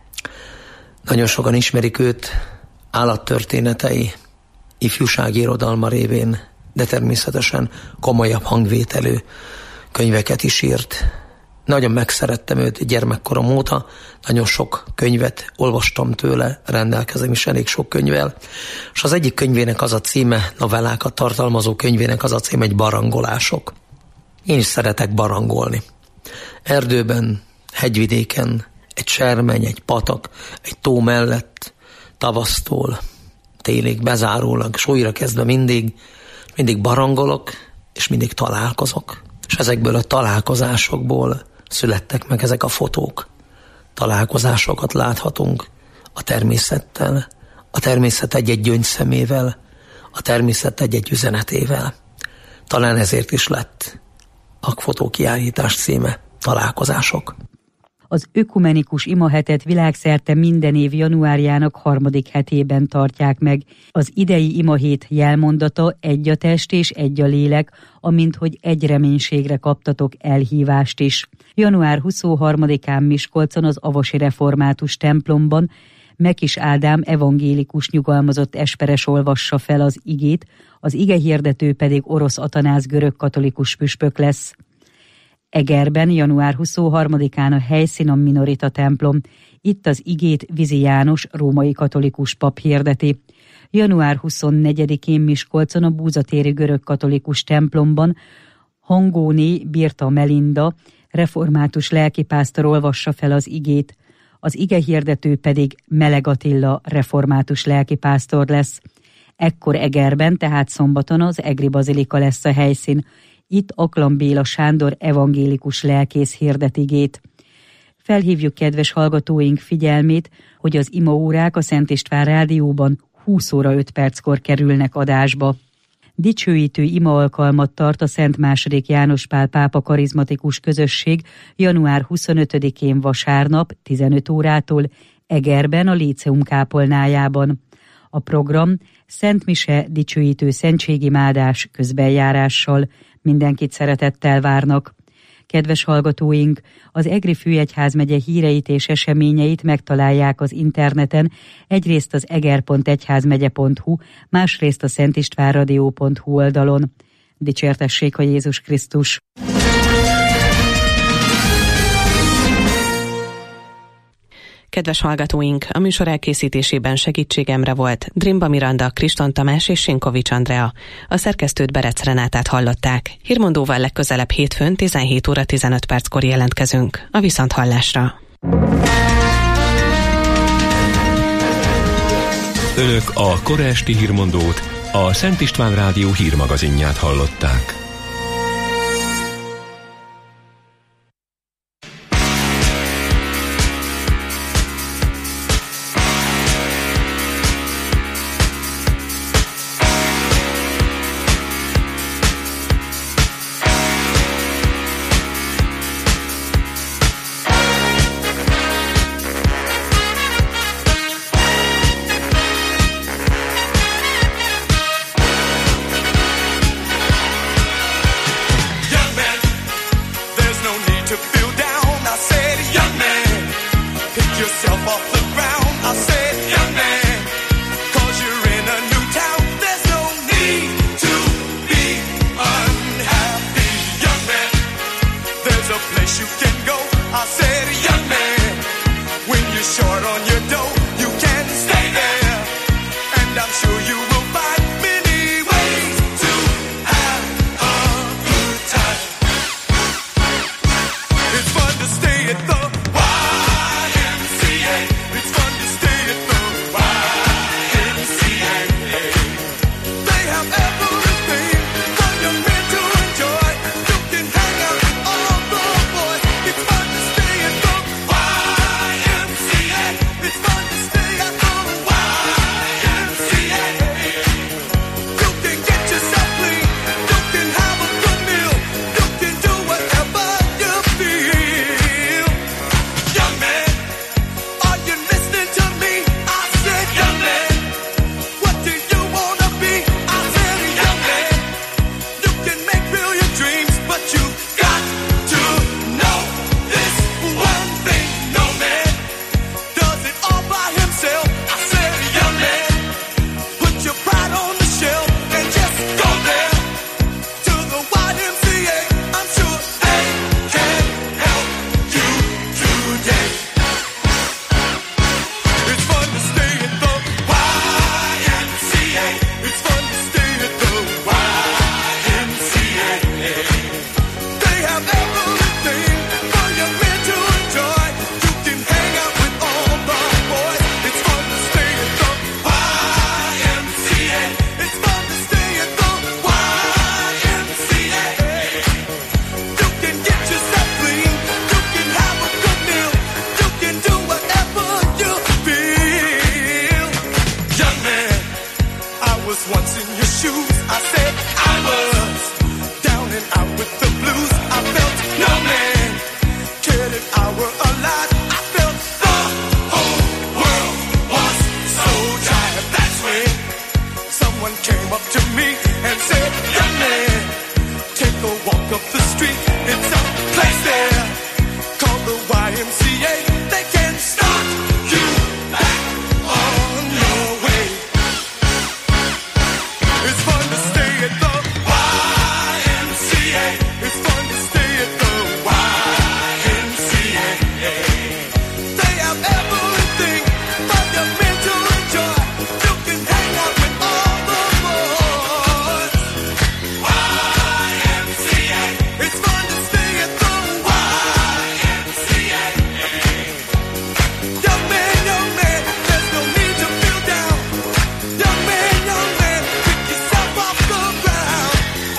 Nagyon sokan ismerik őt állattörténetei, ifjúsági irodalma révén, de természetesen komolyabb hangvételű könyveket is írt. Nagyon megszerettem őt gyermekkorom óta, nagyon sok könyvet olvastam tőle, rendelkezem is elég sok könyvvel, és az egyik könyvének az a címe, novellákat tartalmazó könyvének az a címe, egy barangolások. Én is szeretek barangolni. Erdőben, hegyvidéken, egy sermeny, egy patak, egy tó mellett, tavasztól, télig bezárólag, és újra kezdve mindig barangolok, és mindig találkozok. És ezekből a találkozásokból születtek meg ezek a fotók. Találkozásokat láthatunk a természettel, a természet egy-egy gyöngyszemével, a természet egy-egy üzenetével. Talán ezért is lett a fotókiállítás címe Találkozások. Az ökumenikus imahetet világszerte minden év januárjának 3. hetében tartják meg. Az idei imahét jelmondata egy a test és egy a lélek, amint hogy egy reménységre kaptatok elhívást is. Január 23-án Miskolcon az avasi református templomban Mekis Ádám evangélikus nyugalmazott esperes olvassa fel az igét, az igehirdető pedig Orosz Atanász görögkatolikus püspök lesz. Egerben január 23-án a helyszín a Minorita templom. Itt az igét Vizi János római katolikus pap hirdeti. Január 24-én Miskolcon a Búzatéri görögkatolikus templomban Hangóné Birta Melinda református lelkipásztor olvassa fel az igét. Az igehirdető pedig Meleg Attila református lelkipásztor lesz. Ekkor Egerben, tehát szombaton az Egri Bazilika lesz a helyszín. Itt Aklan Béla Sándor evangélikus lelkész hirdet igét. Felhívjuk kedves hallgatóink figyelmét, hogy az imaórák a Szent István Rádióban 20 óra 5 perckor kerülnek adásba. Dicsőítő imaalkalmat tart a Szent II. János Pál pápa karizmatikus közösség január 25-én vasárnap 15 órától Egerben a Líceum kápolnájában. A program Szent Mise dicsőítő szentségimádás közbenjárással. Mindenkit szeretettel várnak. Kedves hallgatóink, az Egri Főegyházmegye híreit és eseményeit megtalálják az interneten, egyrészt az eger.egyházmegye.hu, másrészt a szentistvánradio.hu oldalon. Dicsértessék a Jézus Krisztus! Kedves hallgatóink, a műsor elkészítésében segítségemre volt Drimba Miranda, Kriston Tamás és Sinkovics Andrea. A szerkesztőt Berec Renátát hallották. Hírmondóval legközelebb hétfőn 17 óra 15 perckor jelentkezünk. A viszonthallásra. Önök a kora esti hírmondót, a Szent István Rádió hírmagazinját hallották. and say, young man, take a walk up the street. It's a place there called the YMCA. They can start you back on your way. It's fun to stay at the YMCA. It's fun to stay at the YMCA. They have everything for your men to enjoy. You can hang out with all the boys. YMCA. It's fun to stay at the YMCA. Young man, there's no need to feel down. Young man, pick yourself off the ground.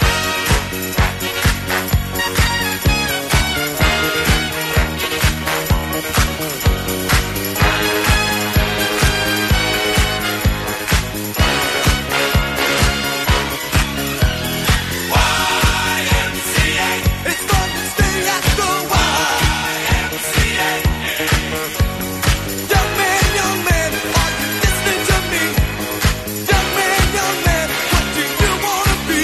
YMCA. It's fun to stay at the YMCA. Young man, are you listening to me? Young man, what do you wanna be?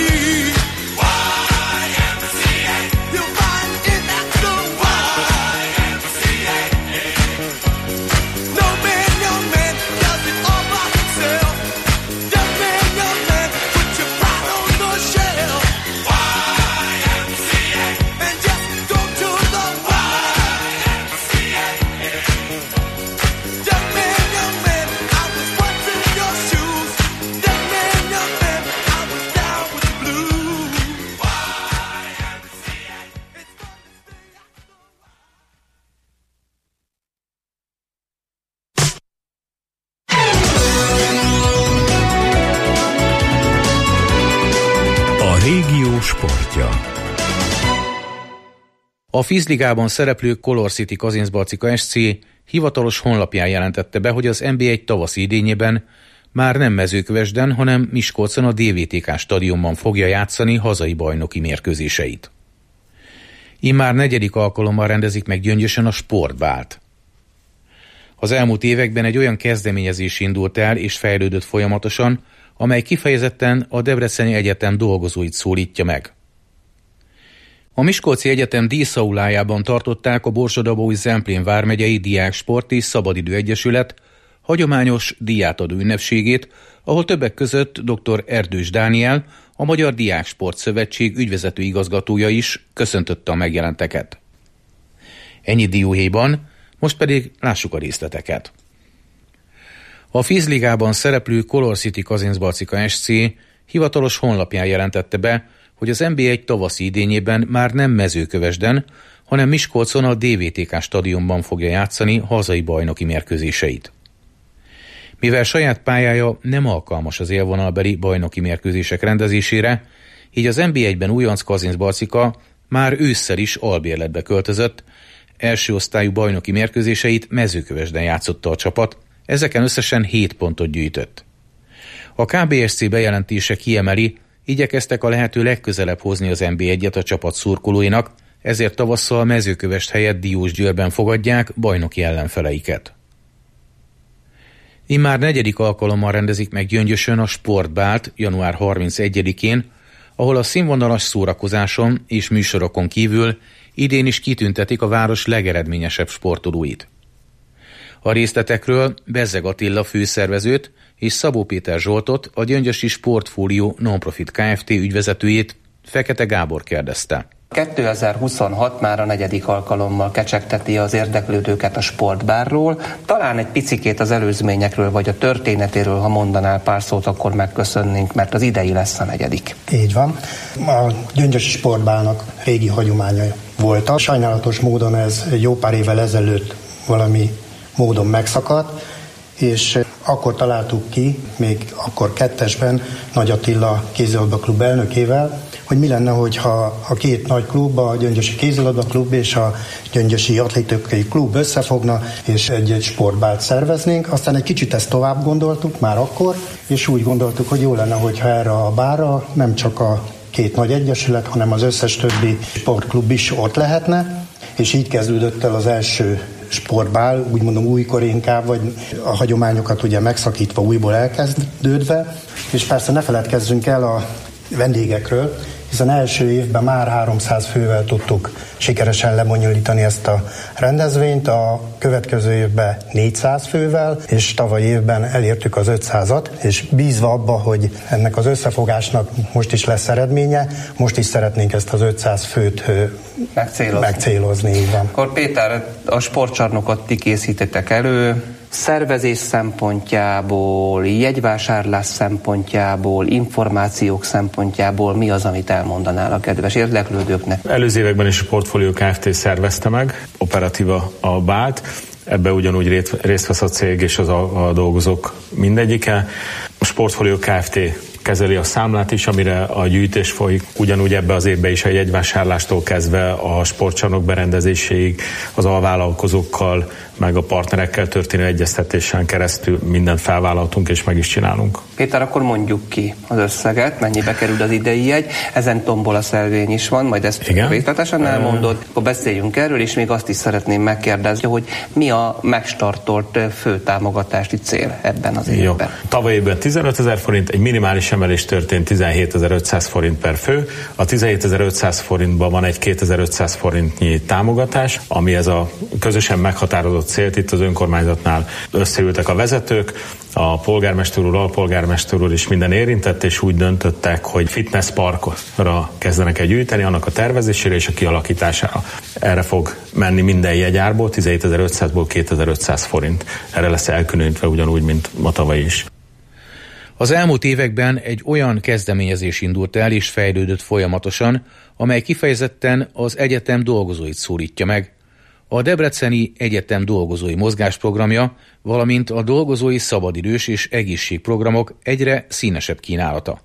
YMCA. You'll find it at the YMCA. No man, young man, does it all by himself. Young man, put your pride on the shelf. YMCA. And just go to the YMCA. Young man, I was once in your shoes. Young man, I was down with the blues. YMCA. It's fun to stay at the A régió sportja. A Fizligában szereplő Color City Kazincbarcika SC hivatalos honlapján jelentette be, hogy az NB1 tavaszi idényében már nem Mezőkövesden, hanem Miskolcon a DVTK stadionban fogja játszani hazai bajnoki mérkőzéseit. Immár 4. alkalommal rendezik meg Gyöngyösen a Sportbált. Az elmúlt években egy olyan kezdeményezés indult el és fejlődött folyamatosan, amely kifejezetten a Debreceni Egyetem dolgozóit szólítja meg. A Miskolci Egyetem díszaulájában tartották a Borsod-Abaúj Zemplén vármegyei Diáksport és Szabadidő Egyesület hagyományos díjátadó ünnepségét, ahol többek között dr. Erdős Dániel, a Magyar Diáksport Szövetség ügyvezető igazgatója is köszöntötte a megjelenteket. Ennyi dióhéjban, most pedig lássuk a részleteket. A Fizligában szereplő Color City Kazincbarcika SC hivatalos honlapján jelentette be, hogy az NB1 tavaszi idényében már nem Mezőkövesden, hanem Miskolcon a DVTK stadionban fogja játszani hazai bajnoki mérkőzéseit. Mivel saját pályája nem alkalmas az élvonalbeli bajnoki mérkőzések rendezésére, így az NB1-ben újonc Kazincbarcika már ősszel is albérletbe költözött, első osztályú bajnoki mérkőzéseit Mezőkövesden játszotta a csapat, ezeken összesen 7 pontot gyűjtött. A KBSC bejelentése kiemeli, igyekeztek a lehető legközelebb hozni az NB1-et a csapat szurkolóinak, ezért tavasszal Mezőkövesd helyett Diósgyőrben fogadják bajnoki ellenfeleiket. Immár 4. alkalommal rendezik meg Gyöngyösön a Sportbált január 31-én, ahol a színvonalas szórakozáson és műsorokon kívül idén is kitüntetik a város legeredményesebb sportolóit. A részletekről Bezzeg Attila főszervezőt és Szabó Péter Zsoltot, a Gyöngyösi Sportfólió Nonprofit Kft. Ügyvezetőjét, Fekete Gábor kérdezte. 2026 már a 4. alkalommal kecsegteti az érdeklődőket a Sportbárról. Talán egy picikét az előzményekről vagy a történetéről, ha mondanál pár szót, akkor megköszönnénk, mert az idei lesz a 4. Így van. A Gyöngyösi Sportbárnak régi hagyománya volt. Sajnálatos módon ez jó pár évvel ezelőtt valami módon megszakadt, és akkor találtuk ki, még akkor 2-esben Nagy Attila kézilabda klub elnökével, hogy mi lenne, hogyha a két nagy klub, a Gyöngyösi kézilabda klub és a Gyöngyösi atlétikai klub összefogna, és egy sportbált szerveznénk. Aztán egy kicsit ezt tovább gondoltuk már akkor, és úgy gondoltuk, hogy jó lenne, hogyha erre a bárra nem csak a két nagy egyesület, hanem az összes többi sportklub is ott lehetne, és így kezdődött el az első sportbál, úgy mondom újkor inkább, vagy a hagyományokat ugye megszakítva, újból elkezdődve, és persze ne feledkezzünk el a vendégekről, hiszen első évben már 300 fővel tudtuk sikeresen lebonyolítani ezt a rendezvényt, a következő évben 400 fővel, és tavaly évben elértük az 500-at, és bízva abba, hogy ennek az összefogásnak most is lesz eredménye, most is szeretnénk ezt az 500 főt megcélozni. Így van. Akkor Péter, a sportcsarnokot ti készítettek elő, szervezés szempontjából, jegyvásárlás szempontjából, információk szempontjából mi az, amit elmondanál a kedves érdeklődőknek? Előző években is a Portfolio Kft. Szervezte meg, operatíva a BÁT, ebbe ugyanúgy részt vesz a cég és a dolgozók mindegyike. A Portfolio Kft. Kezeli a számlát is, amire a gyűjtés folyik. Ugyanúgy ebbe az évben is a jegyvásárlástól kezdve a sportcsarnok berendezéséig az alvállalkozókkal, meg a partnerekkel történő egyeztetésen keresztül mindent felvállaltunk és meg is csinálunk. Péter, akkor mondjuk ki az összeget, mennyibe kerül az idei jegy, ezen tombol a szelvény is van, majd ezt részletesen elmondod, akkor beszéljünk erről, és még azt is szeretném megkérdezni, hogy mi a megstartolt fő támogatási cél ebben az évben. Jó. Tavaly évben 15 000 forint, egy minimális emelés történt 17.500 forint per fő. A 17.500 forintban van egy 2.500 forintnyi támogatás, ami ez a közösen meghatározott célt itt az önkormányzatnál összeültek a vezetők, a polgármester úr, alpolgármester úr is minden érintett, és úgy döntöttek, hogy fitness parkra kezdenek el gyűjteni, annak a tervezésére és a kialakítására. Erre fog menni minden jegyárból, 17.500-ból 2.500 forint. Erre lesz elkülönítve ugyanúgy, mint a tavaly is. Az elmúlt években egy olyan kezdeményezés indult el és fejlődött folyamatosan, amely kifejezetten az egyetem dolgozóit szólítja meg. A Debreceni Egyetem dolgozói mozgásprogramja, valamint a dolgozói szabadidős és egészségprogramok egyre színesebb kínálata.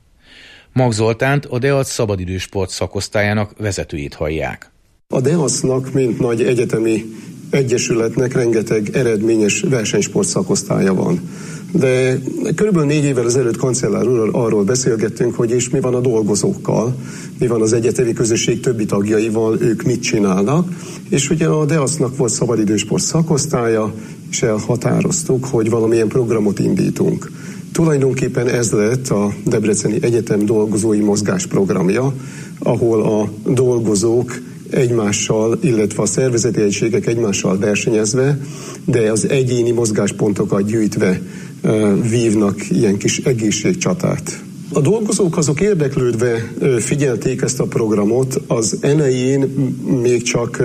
Mag Zoltánt, a DEAC szabadidős sport szakosztályának vezetőjét hallják. A DEAC-nak, mint nagy egyetemi egyesületnek rengeteg eredményes versenysport szakosztálya van. De körülbelül 4 évvel ezelőtt kancellár úrral arról beszélgettünk, hogy és mi van a dolgozókkal, mi van az egyetemi közösség többi tagjaival, ők mit csinálnak, és ugye a DEAC-nak volt szabadidősport szakosztálya, és elhatároztuk, hogy valamilyen programot indítunk. Tulajdonképpen ez lett a Debreceni Egyetem dolgozói mozgásprogramja, ahol a dolgozók egymással, illetve a szervezeti egységek egymással versenyezve, de az egyéni mozgáspontokat gyűjtve vívnak ilyen kis egészségcsatát. A dolgozók azok érdeklődve figyelték ezt a programot, az elején még csak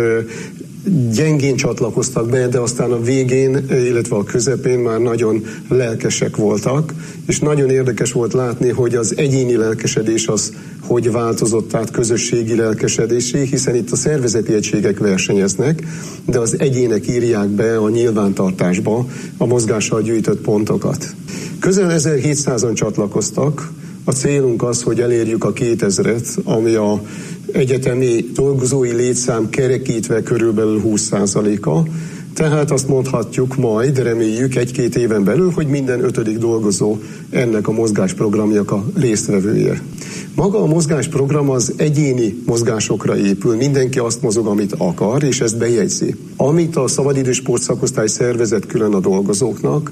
gyengén csatlakoztak be, de aztán a végén, illetve a közepén már nagyon lelkesek voltak, és nagyon érdekes volt látni, hogy az egyéni lelkesedés az hogy változott át közösségi lelkesedésé, hiszen itt a szervezeti egységek versenyeznek, de az egyének írják be a nyilvántartásba a mozgással gyűjtött pontokat. Közel 1700-an csatlakoztak, a célunk az, hogy elérjük a 2000-et, ami a egyetemi dolgozói létszám kerekítve körülbelül 20%-a, tehát azt mondhatjuk majd, reméljük 1-2 éven belül, hogy minden 5. dolgozó ennek a mozgásprogramnak a résztvevője. Maga a mozgásprogram az egyéni mozgásokra épül, mindenki azt mozog, amit akar, és ezt bejegyzi. Amit a szabadidős sportszakosztály szervezett külön a dolgozóknak,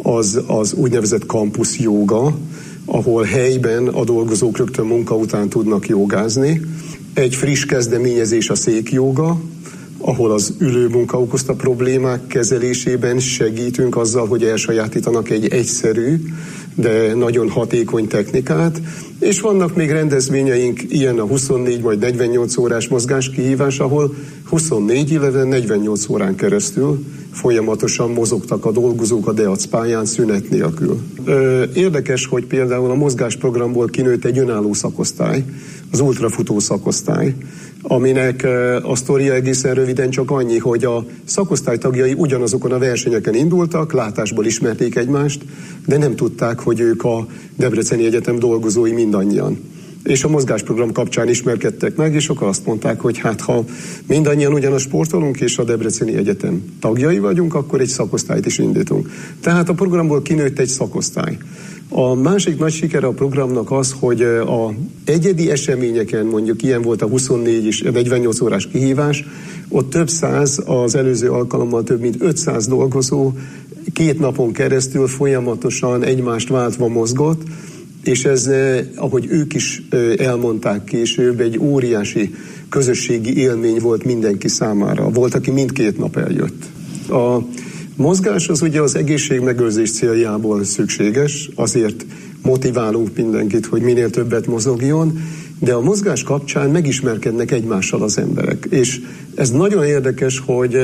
az úgynevezett campus jóga, ahol helyben a dolgozók rögtön munka után tudnak jogázni. Egy friss kezdeményezés a székjóga, ahol az ülőmunka okozta problémák kezelésében segítünk azzal, hogy elsajátítanak egy egyszerű, de nagyon hatékony technikát, és vannak még rendezvényeink, ilyen a 24 vagy 48 órás mozgáskihívás, ahol 24, illetve 48 órán keresztül folyamatosan mozogtak a dolgozók a DEAC pályán szünet nélkül. Érdekes, hogy például a mozgásprogramból kinőtt egy önálló szakosztály, az ultrafutó szakosztály, aminek a sztoria egészen röviden csak annyi, hogy a szakosztály tagjai ugyanazokon a versenyeken indultak, látásból ismerték egymást, de nem tudták, hogy ők a Debreceni Egyetem dolgozói mindannyian. És a mozgásprogram kapcsán ismerkedtek meg, és akkor azt mondták, hogy hát ha mindannyian ugyanaz sportolunk, és a Debreceni Egyetem tagjai vagyunk, akkor egy szakosztályt is indítunk. Tehát a programból kinőtt egy szakosztály. A másik nagy sikere a programnak az, hogy a egyedi eseményeken, mondjuk ilyen volt a 24 és 48 órás kihívás, ott több száz, az előző alkalommal több mint 500 dolgozó 2 napon keresztül folyamatosan egymást váltva mozgott, és ez, ahogy ők is elmondták később, egy óriási közösségi élmény volt mindenki számára. Volt, aki mindkét nap eljött. A mozgás az ugye az egészségmegőrzés céljából szükséges, azért motiválunk mindenkit, hogy minél többet mozogjon, de a mozgás kapcsán megismerkednek egymással az emberek. És ez nagyon érdekes, hogy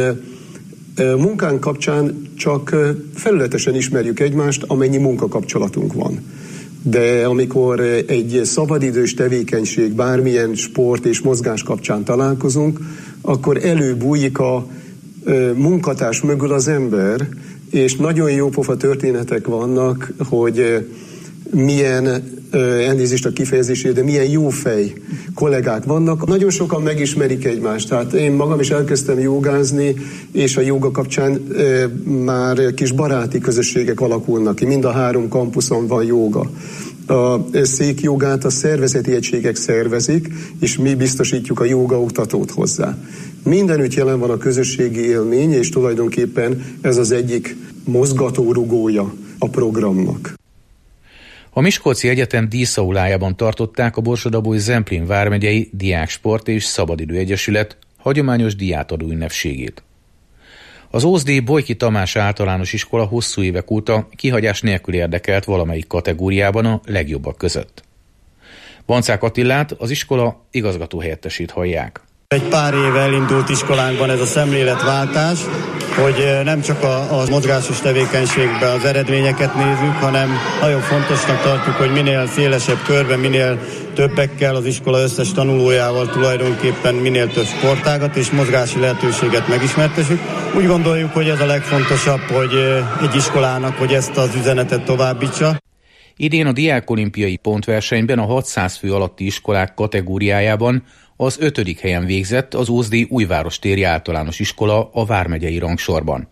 munkánk kapcsán csak felületesen ismerjük egymást, amennyi munkakapcsolatunk van. De amikor egy szabadidős tevékenység, bármilyen sport és mozgás kapcsán találkozunk, akkor előbújik a munkatárs mögül az ember, és nagyon jó pofa történetek vannak, hogy milyen, elnézést a kifejezésért, de milyen jó fej kollégák vannak. Nagyon sokan megismerik egymást. Tehát én magam is elkezdtem jogázni, és a jóga kapcsán már kis baráti közösségek alakulnak ki. Mind a 3 kampuszon van jóga. A székjogát a szervezeti egységek szervezik, és mi biztosítjuk a jógaoktatót hozzá. Mindenütt jelen van a közösségi élmény, és tulajdonképpen ez az egyik mozgatórugója a programnak. A Miskolci Egyetem díszaulájában tartották a Borsod-Abaúj-Zemplén vármegyei Diáksport és Szabadidő Egyesület hagyományos diátadó ünnepségét. Az OSD Bojki Tamás általános iskola hosszú évek óta kihagyás nélkül érdekelt valamelyik kategóriában a legjobbak között. Bancák Attilát, az iskola igazgatóhelyettesét hallják. Egy pár éve elindult iskolánkban ez a szemléletváltás, hogy nem csak a mozgásos tevékenységben az eredményeket nézzük, hanem nagyon fontosnak tartjuk, hogy minél szélesebb körben, minél többekkel, az iskola összes tanulójával tulajdonképpen minél több sportágat és mozgási lehetőséget megismertessük. Úgy gondoljuk, hogy ez a legfontosabb, hogy egy iskolának, hogy ezt az üzenetet továbbítsa. Idén a diákolimpiai pontversenyben a 600 fő alatti iskolák kategóriájában az 5. helyen végzett az OSD Újvárostéri Általános Iskola a vármegyei rangsorban.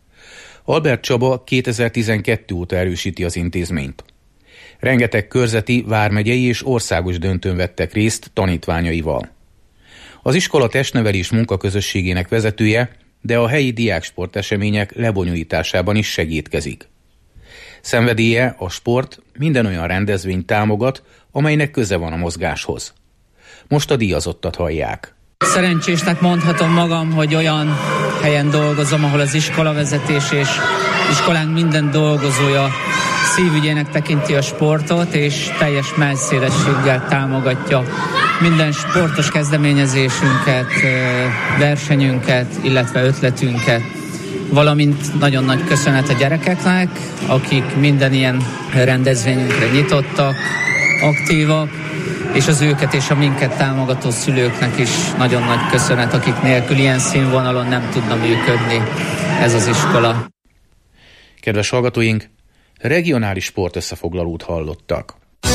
Albert Csaba 2012 óta erősíti az intézményt. Rengeteg körzeti, vármegyei és országos döntőn vettek részt tanítványaival. Az iskola testnevelés munkaközösségének vezetője, de a helyi diáksport események lebonyolításában is segítkezik. Szenvedélye a sport minden olyan rendezvényt támogat, amelynek köze van a mozgáshoz. Most a díjazottat hallják. Szerencsésnek mondhatom magam, hogy olyan helyen dolgozom, ahol az iskolavezetés és iskolánk minden dolgozója szívügyének tekinti a sportot, és teljes mellszélességgel támogatja minden sportos kezdeményezésünket, versenyünket, illetve ötletünket. Valamint nagyon nagy köszönet a gyerekeknek, akik minden ilyen rendezvényünkre nyitottak, aktívak, és az őket és a minket támogató szülőknek is nagyon nagy köszönet, akik nélkül ilyen színvonalon nem tudna működni ez az iskola. Kedves hallgatóink, regionális sportösszefoglalót hallottak.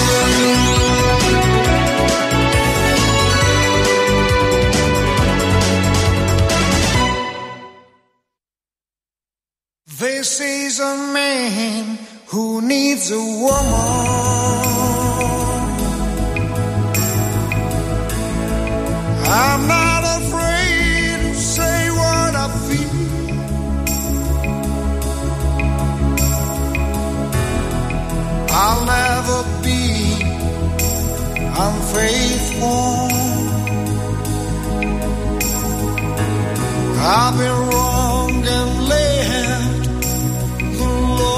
This is a man who needs a woman. I'm not afraid to say what I feel. I'll never be unfaithful. I've been wrong and left the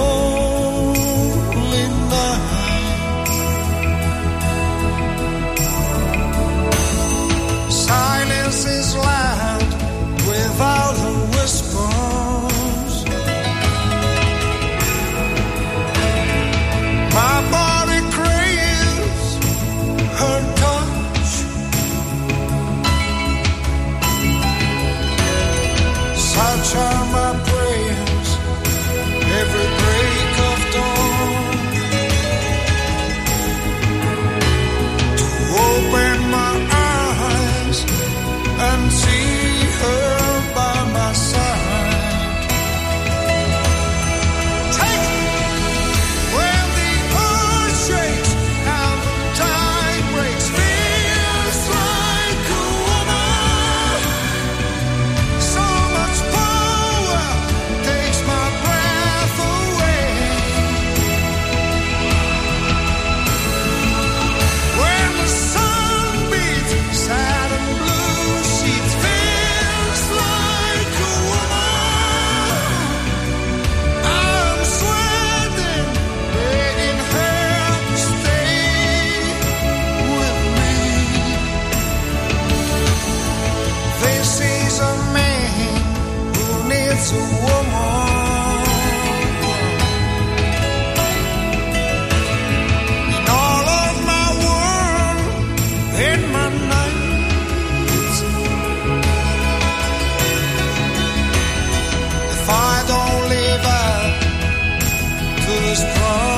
lonely night. Silence is loud without a whispers. My body craves her touch. just a woman. And all of my world and my nights, if I don't live out to this cross,